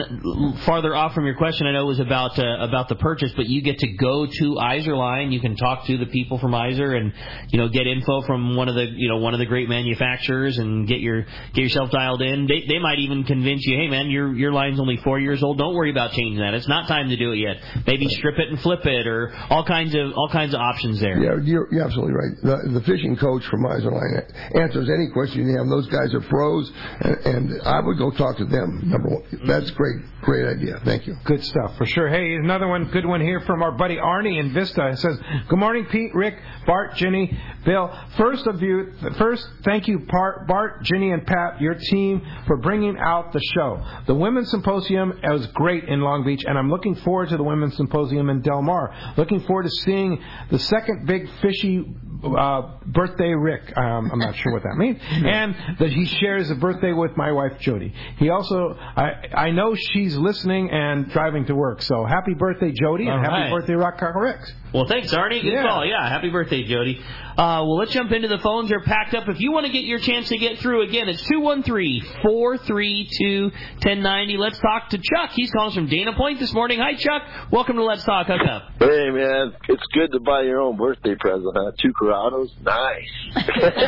n- farther off from your question, I know was about uh, about the purchase, but you get to go to Izorline. You can talk to the people from Izer and, you know, get info from one of the, you know, one of the great manufacturers and get your get yourself dialed in. They they might even convince you, hey man, your your line's only four years old. Don't worry about changing that. It's not time to do it yet. Maybe strip it and flip it, or all kinds of all kinds of options there. Yeah, you're, you're absolutely right. The, the fishing coach from Izorline answers any question you have. Those guys are pros, and, and I would go talk to them. Number one, that's great, great idea. Thank you. Good stuff for sure. Hey, another one, good one here from our buddy Arnie in Vista. It says, "Good morning, Pete, Rick, Bart, Ginny, Bill. First of you, first, thank you, Bart, Ginny, and Pat, your team, for bringing out the show. The Women's Symposium was great in Long Beach, and I'm looking forward to the Women's Symposium in Del Mar. Looking forward to seeing the second big fishy uh, birthday Rick. Um, I'm not sure what that means. And that he shares a birthday with my wife, Jody. He also, I, I know she's listening and driving to work. So happy birthday, Jody, and All happy right. birthday, Rock Cock Rex." Well, thanks, Arnie. Good Yeah. call. Yeah, happy birthday, Jody. Uh, well, let's jump into the phones. They're packed up. If you want to get your chance to get through, again, it's two one three, four three two, one oh nine oh. Let's talk to Chuck. He's calling from Dana Point this morning. Hi, Chuck. Welcome to Let's Talk Hookup. Hey, man. It's good to buy your own birthday present, huh? Two Corrados? Nice.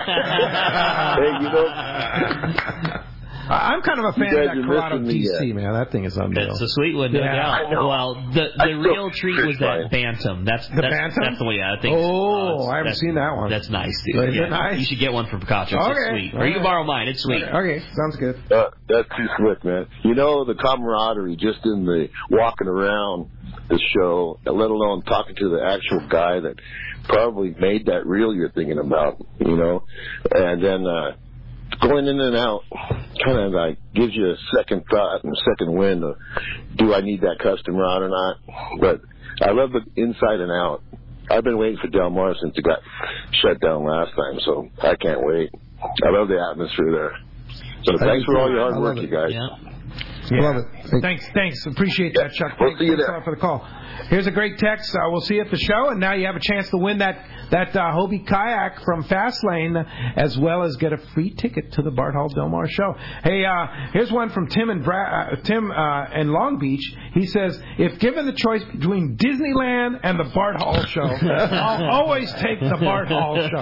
Hey, you know... I'm kind of a fan You of guys that are Corrado missing me T C, yet. man. That thing is unreal. It's a sweet one, no Yeah. doubt. I know. Well, the I the still real treat was that fish Bantam. That's The that's, Bantam? That's the way I think. Oh, I haven't seen that one. That's nice, dude. Is it Yeah. nice? You should get one from Picacho. Okay. It's sweet. All Or you can right. borrow mine. It's sweet. Okay, sounds good. Uh, that's too slick, man. You know, the camaraderie just in the walking around the show, let alone talking to the actual guy that probably made that reel you're thinking about, you know, and then uh, going in and out kind of like gives you a second thought and a second wind of, do I need that custom rod or not? But I love the inside and out. I've been waiting for Del Mar since it got shut down last time, so I can't wait. I love the atmosphere there. So thanks for all your hard work, you guys. Yeah. Love it. Thanks, thanks. Appreciate that, Chuck. We'll Thanks, see you thanks there. a lot for the call. Here's a great text. Uh, we'll see you at the show, and now you have a chance to win that that uh, Hobie kayak from Fastlane, as well as get a free ticket to the Bart Hall Del Mar show. Hey, uh, here's one from Tim and Bra- uh, Tim uh, in Long Beach. He says, "If given the choice between Disneyland and the Bart Hall show, I'll always take the Bart Hall show."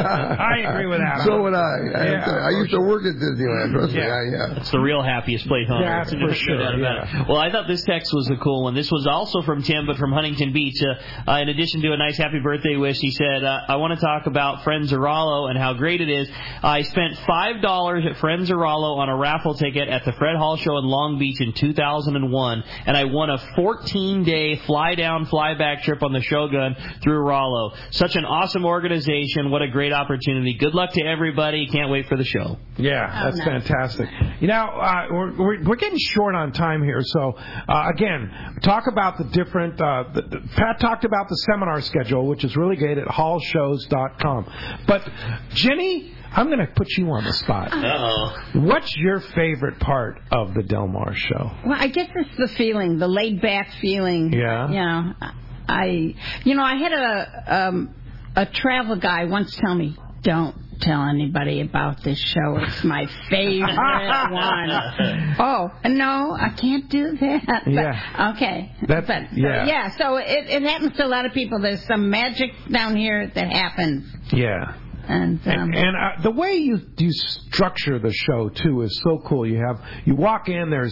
I agree with that. So would I. I, Yeah, I used to work at Disneyland. Trust me. Yeah. I, yeah. It's the real happiest place on That's earth. for No sure, doubt about yeah. it. Well, I thought this text was a cool one. This was also from Tim, but from Huntington Beach. Uh, uh, in addition to a nice happy birthday wish, he said, uh, I want to talk about Friends Aralo and how great it is. I spent five dollars at Friends Aralo on a raffle ticket at the Fred Hall Show in Long Beach in two thousand one, and I won a fourteen-day fly-down, fly-back trip on the Shogun through Aralo. Such an awesome organization. What a great opportunity. Good luck to everybody. Can't wait for the show. Yeah, that's fantastic. You know, uh, we're, we're we're getting short on time here, so uh, again, talk about the different. Uh, the, the, Pat talked about the seminar schedule, which is really great at hall shows dot com. But Jenny, I'm going to put you on the spot. Uh-oh. What's your favorite part of the Del Mar show? Well, I guess it's the feeling, the laid-back feeling. Yeah. You know, I, you know, I had a um, a travel guy once tell me, "Don't tell anybody about this show. It's my favorite one." Oh, no, I can't do that. Yeah. But, okay. That- but, yeah. Yeah, so it, it happens to a lot of people. There's some magic down here that happens. Yeah. And, um, and, and uh, the way you you structure the show too is so cool. You have you walk in, there's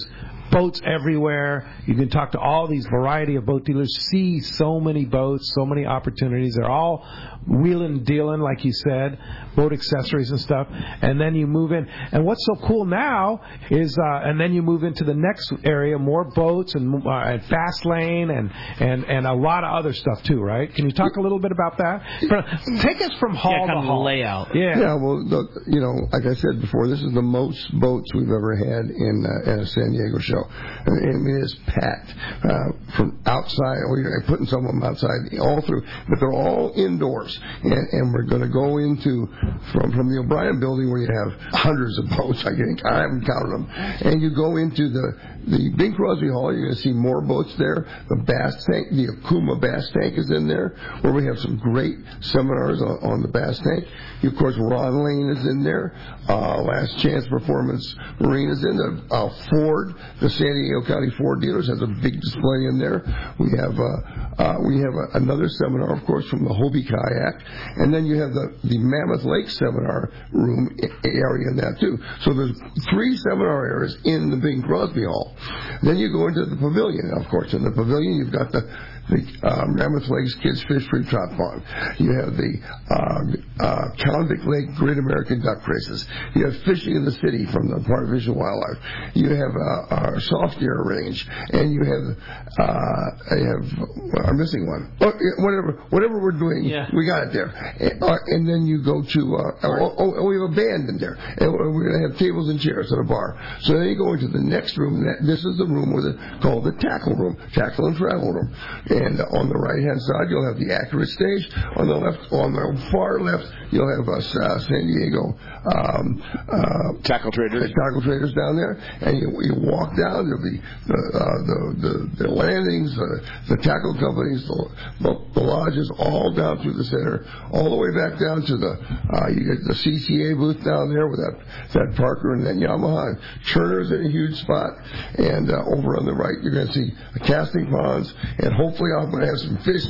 boats everywhere. You can talk to all these variety of boat dealers, see so many boats, so many opportunities. They're all wheeling, dealing, like you said, boat accessories and stuff. And then you move in. And what's so cool now is, uh, and then you move into the next area, more boats and, uh, and fast lane and, and, and a lot of other stuff too, right? Can you talk a little bit about that? Take us from hall yeah, to hall. Layout. Yeah. Yeah. Well, the, you know, like I said before, this is the most boats we've ever had in uh, at a San Diego show. I mean, it's packed uh, from outside. We're putting some of them outside all through, but they're all indoors. And, and we're going to go into from from the O'Brien building where you have hundreds of boats. I think I haven't counted them. And you go into the the Bing Crosby Hall. You're going to see more boats there. The Bass Tank, the Akuma Bass Tank is in there, where we have some great seminars on, on the Bass Tank. Of course, Ron Lane is in there. Uh, Last Chance Performance Marine is in there. Uh, Ford, the San Diego County Ford dealers, has a big display in there. We have uh, uh, we have a, another seminar, of course, from the Hobie Kayak, and then you have the the Mammoth Lake seminar room area in that too. So there's three seminar areas in the Bing Crosby Hall. Then you go into the pavilion, of course. In the pavilion, you've got the the uh, Mammoth Lakes Kids Fish Free Trout Pond. You have the uh, uh, Convict Lake Great American Duck Races. You have Fishing in the City from the Department of Fish and Wildlife. You have uh, our soft air range, and you have uh, I have I'm missing one. Oh, whatever whatever we're doing, yeah. we got it there. And, uh, and then you go to uh, oh, oh, oh, we have a band in there, and we're going to have tables and chairs at a bar. So then you go into the next room. And that, this is the room with the, called the tackle room, tackle and travel room. And on the right-hand side, you'll have the Accurate stage. On the left, on the far left, you'll have us uh, San Diego um, uh, tackle traders. Tackle traders down there, and you, you walk down. There'll be the uh, the, the the landings, the, the tackle companies, the, the, the lodges, all down through the center, all the way back down to the uh, you get the C C A booth down there with that that Parker and then Yamaha. Turner's in a huge spot, and uh, over on the right, you're going to see the casting ponds, and hopefully I'm going to have some fish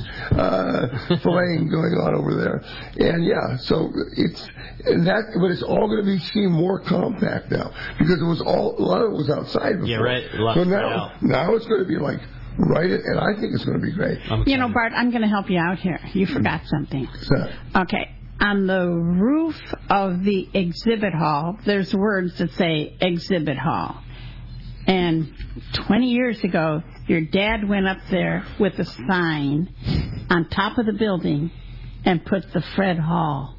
uh, filleting going on over there. And yeah, so it's and that, but it's all going to be seen more compact now because it was all a lot of it was outside before. Yeah, right. So now, now it's going to be like right, and I think it's going to be great. You know, Bart, I'm going to help you out here. You forgot something. So, okay. On the roof of the exhibit hall, there's words that say exhibit hall. And twenty years ago, your dad went up there with a sign on top of the building and put the Fred Hall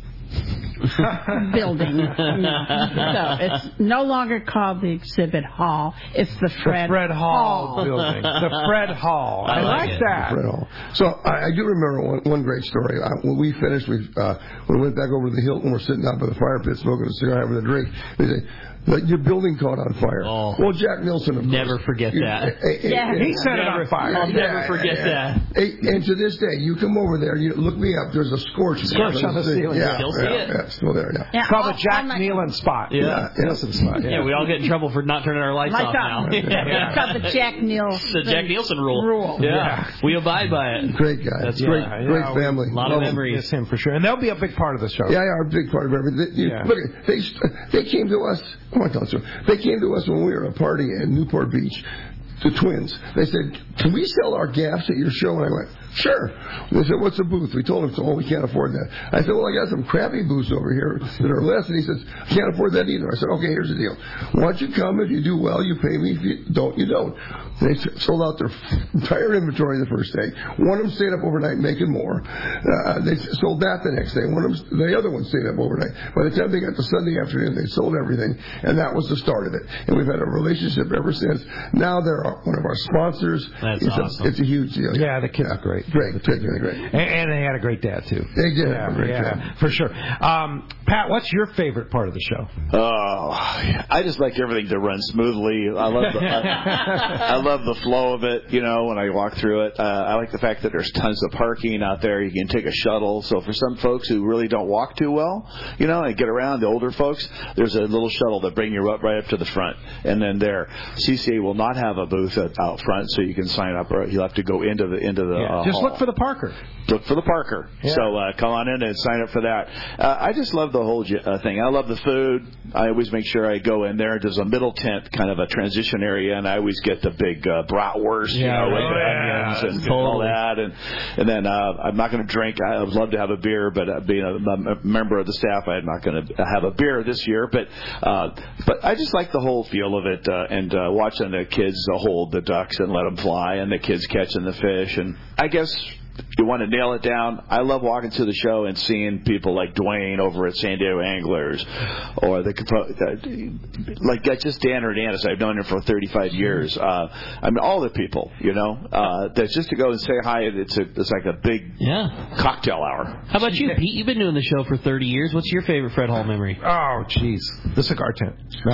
building. No. So it's no longer called the exhibit hall. It's the Fred, the Fred Hall, Hall building. The Fred Hall. I, I like, like that. The Fred Hall. So I, I do remember one, one great story. I, when we finished, we uh, we went back over to the Hilton. We're sitting out by the fire pit smoking a cigar, having a drink. They say, "Like your building caught on fire." Oh. Well, Jack Nilsson, of Never course, forget you, that. eh, eh, Yeah, eh, he set it on fire. I'll Yeah, never forget yeah. that. Eh, and to this day, you come over there, you look me up. There's a scorch. Scorch on the ceiling. Yeah, Still see yeah, it. yeah, still there. Yeah. Yeah, It's called all- the Jack all night- Nealon spot. Yeah. Yeah, Nilsson spot. Yeah, Yeah. we all get in trouble for not turning our lights Lights off off. now. It's called the Jack Nielsen. The Jack Nielsen rule. Rule. Yeah. Yeah. We abide by it. Great guy. That's great, yeah, great yeah, family. A lot of Love him. memories. It's him for sure. And they'll be a big part of the show. Yeah, yeah, a big part of everything. You, Yeah. Look, they they came to us. Come on, tell us. They came to us when we were at a party in Newport Beach. The twins. They said, "Can we sell our gaffs at your show?" And I went, "Sure." They said, "What's a booth?" We told them, "Oh, we can't afford that." I said, "Well, I got some crappy booths over here that are less." And he says, "I can't afford that either." I said, "Okay, here's the deal. Why don't you come? If you do well, you pay me. If you don't, you don't." They sold out their entire inventory the first day. One of them stayed up overnight making more. Uh, they sold that the next day. One of them, the other one stayed up overnight. By the time they got to Sunday afternoon, they sold everything, and that was the start of it. And we've had a relationship ever since. Now they're one of our sponsors. That's it's awesome. A, it's a huge deal. Yeah, the kids are great. Great. The kids are great. And, and they had a great dad, too. They did Yeah, have a great yeah, dad. for sure. Um, Pat, what's your favorite part of the show? Oh, I just like everything to run smoothly. I love the, I, I love the flow of it. You know, when I walk through it, uh, I like the fact that there's tons of parking out there. You can take a shuttle. So for some folks who really don't walk too well, you know, and get around, the older folks, there's a little shuttle that bring you up right up to the front, and then there, C C A will not have a booth out front, so you can sign up, or you'll have to go into the into the. Yeah. Uh, Just hall. look for the Parker. Look for the Parker. Yeah. So uh, come on in and sign up for that. Uh, I just love the whole uh, thing. I love the food. I always make sure I go in there. There's a middle tent, kind of a transition area, and I always get the big uh, bratwurst, you Yeah, know, with oh, the yeah. onions and Totally. all that. And and then uh, I'm not going to drink. I would love to have a beer, but uh, being a, a member of the staff, I'm not going to have a beer this year. But uh, but I just like the whole feel of it, uh, and uh, watching the kids uh, hold the ducks and let them fly, and the kids catching the fish. And I guess you want to nail it down. I love walking to the show and seeing people like Dwayne over at San Diego Anglers, or the uh, like uh, just Dan Hernandez. I've known him for thirty-five years. Uh, I mean, all the people, you know, uh, that's just to go and say hi. It's a, it's like a big yeah. cocktail hour. How about you, Pete? You've been doing the show for thirty years. What's your favorite Fred Hall memory? Oh, jeez, the cigar tent. No,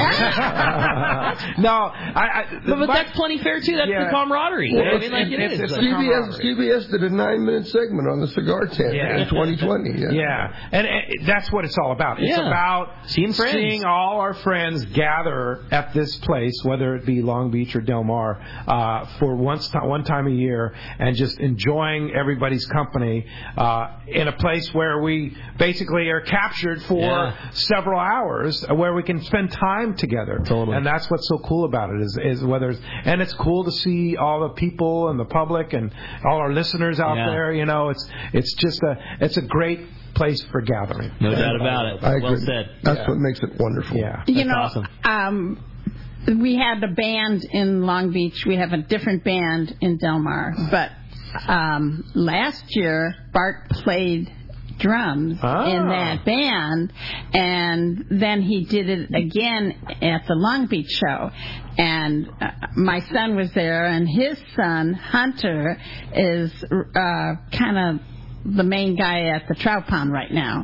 no I. I but, but my, that's plenty fair too. That's yeah. the camaraderie. Well, I mean, like it is. C B S, C B S did a nine-minute segment on the cigar tent Yeah. in twenty twenty. Yeah, yeah. And, and that's what it's all about. It's Yeah. about seeing friends, seeing all our friends gather at this place, whether it be Long Beach or Del Mar, uh, for once t- one time a year, and just enjoying everybody's company uh, in a place where we basically are captured for Yeah. several hours, where we can spend time together. Totally. And that's what's so cool about it is, is whether it's, and it's cool to see all the people and the public and all our listeners out Yeah. there. You know, it's it's just a it's a great place for gathering. No doubt about it. I Well agree. said. That's Yeah. what makes it wonderful. Yeah. You That's know, awesome. um, we had a band in Long Beach. We have a different band in Del Mar. But um, last year, Bart played drums Ah. in that band, and then he did it again at the Long Beach show. And uh, my son was there, and his son, Hunter, is uh, kind of the main guy at the trout pond right now.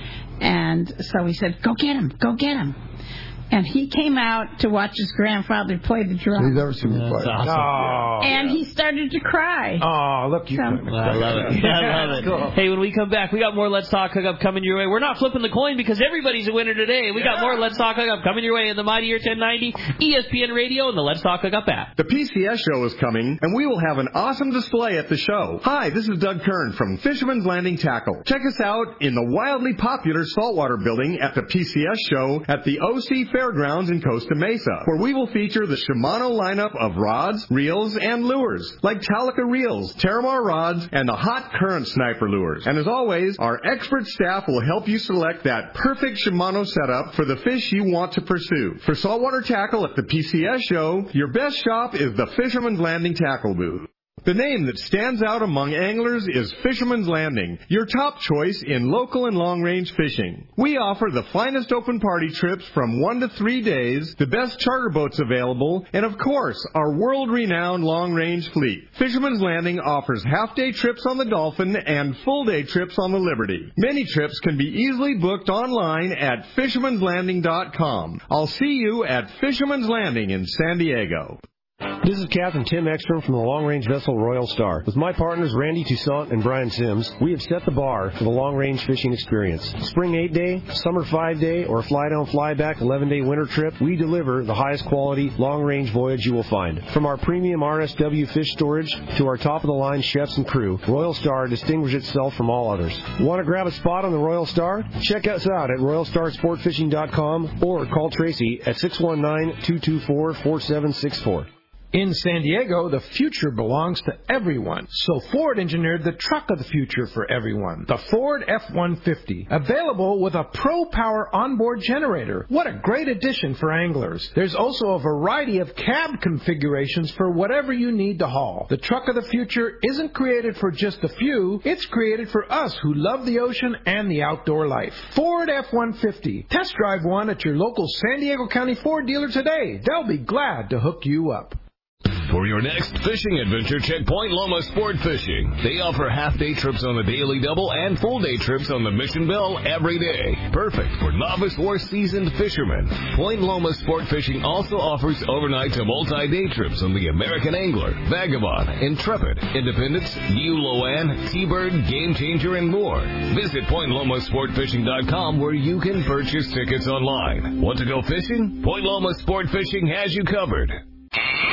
And so we said, go get him, go get him. And he came out to watch his grandfather play the drums. He's never seen me play. That's awesome. Oh, And he started to cry. oh, look, you. So- Well, I love it. I love it. Cool. Hey, when we come back, we got more Let's Talk Hookup coming your way. We're not flipping the coin because everybody's a winner today. We got more Let's Talk Hookup coming your way in the Mighty Year ten ninety, E S P N Radio, and the Let's Talk Hookup app. The P C S show is coming, and we will have an awesome display at the show. Hi, this is Doug Kern from Fisherman's Landing Tackle. Check us out in the wildly popular saltwater building at the P C S show at the O C Fairgrounds in Costa Mesa, where we will feature the Shimano lineup of rods, reels, and lures, like Talica reels, Terramar rods, and the Hot Current Sniper lures. And as always, our expert staff will help you select that perfect Shimano setup for the fish you want to pursue. For saltwater tackle at the P C S show, your best shop is the Fisherman's Landing Tackle booth. The name that stands out among anglers is Fisherman's Landing, your top choice in local and long-range fishing. We offer the finest open party trips from one to three days, the best charter boats available, and of course, our world-renowned long-range fleet. Fisherman's Landing offers half-day trips on the Dolphin and full-day trips on the Liberty. Many trips can be easily booked online at fishermans landing dot com. I'll see you at Fisherman's Landing in San Diego. This is Captain Tim Ekstrom from the long-range vessel Royal Star. With my partners Randy Toussaint and Brian Sims, we have set the bar for the long-range fishing experience. Spring eight-day, summer five-day, or fly-down, fly-back eleven-day winter trip, we deliver the highest quality long-range voyage you will find. From our premium R S W fish storage to our top-of-the-line chefs and crew, Royal Star distinguishes itself from all others. Want to grab a spot on the Royal Star? Check us out at royal star sport fishing dot com or call Tracy at six one nine, two two four, four seven six four. In San Diego, the future belongs to everyone. So Ford engineered the truck of the future for everyone, the Ford F one fifty, available with a Pro Power onboard generator. What a great addition for anglers. There's also a variety of cab configurations for whatever you need to haul. The truck of the future isn't created for just a few. It's created for us who love the ocean and the outdoor life. Ford F one fifty. Test drive one at your local San Diego County Ford dealer today. They'll be glad to hook you up. For your next fishing adventure, check Point Loma Sport Fishing. They offer half-day trips on the Daily Double and full-day trips on the Mission Bell every day. Perfect for novice or seasoned fishermen. Point Loma Sport Fishing also offers overnight to multi-day trips on the American Angler, Vagabond, Intrepid, Independence, U L O N, T-Bird, Game Changer, and more. Visit point loma sport fishing dot com where you can purchase tickets online. Want to go fishing? Point Loma Sport Fishing has you covered.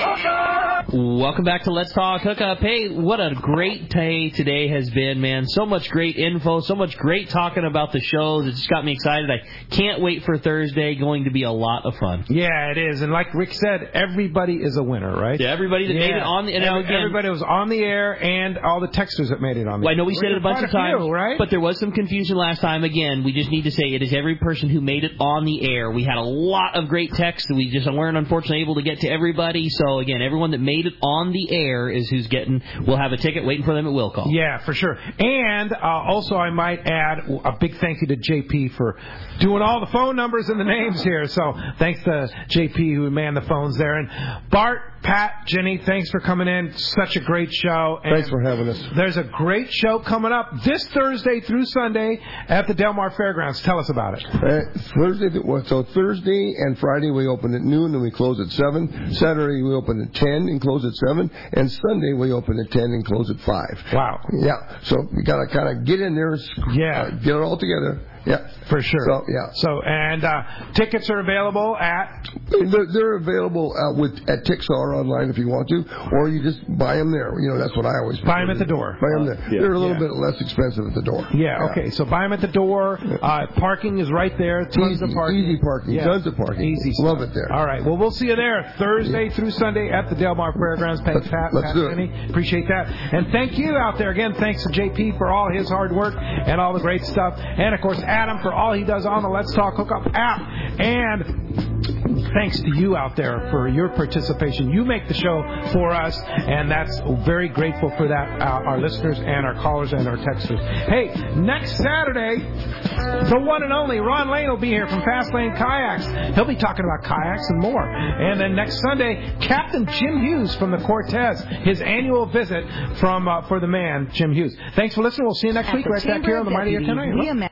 Welcome back to Let's Talk Hookup. Hey, what a great day today has been, man. So much great info, so much great talking about the shows. It just got me excited. I can't wait for Thursday. Going to be a lot of fun. Yeah, it is. And like Rick said, everybody is a winner, right? Yeah, everybody that yeah. made it on the... And Every, again, everybody was on the air and all the texters that made it on the well, air. I know we said it a bunch Quite of times, few, right? but there was some confusion last time. Again, we just need to say it is every person who made it on the air. We had a lot of great texts that we just weren't unfortunately able to get to everybody. So again, everyone that made it on the air is who's getting, we'll have a ticket waiting for them at Will Call. Yeah, for sure. And uh, also I might add a big thank you to J P for doing all the phone numbers and the names here. So thanks to J P who manned the phones there. And Bart, Pat, Jenny, thanks for coming in. Such a great show. And thanks for having us. There's a great show coming up this Thursday through Sunday at the Del Mar Fairgrounds. Tell us about it. Uh, Thursday, so Thursday and Friday we open at noon and we close at seven. Saturday we open at ten and close at seven. And Sunday we open at ten and close at five. Wow. Yeah. So you got to kind of get in there. Yeah. Uh, get it all together. Yeah, for sure. So yeah. So and uh, tickets are available at. They're, they're available uh, with at Tixar online if you want to, or you just buy them there. You know that's what I always buy them at the door. Buy them there. Uh, yeah. They're a little yeah. bit less expensive at the door. Yeah. Okay. So buy them at the door. Uh, parking is right there. Tons easy, of parking. Easy parking. Yeah. Tons of parking. Easy. Stuff. Love it there. All right. Well, we'll see you there Thursday through Sunday at the Del Mar Fairgrounds. Pat, let's, Pat, let's Pat do Jenny. it. Appreciate that. And thank you out there again. Thanks to J P for all his hard work and all the great stuff, and of course Adam for all he does on the Let's Talk Hookup app. And thanks to you out there for your participation. You make the show for us, and that's very grateful for that, uh, our listeners and our callers and our texters. Hey, next Saturday, the one and only Ron Lane will be here from Fast Lane Kayaks. He'll be talking about kayaks and more. And then next Sunday, Captain Jim Hughes from the Cortez, his annual visit from uh, for the man, Jim Hughes. Thanks for listening. We'll see you next week right back here on the Mighty ten ninety.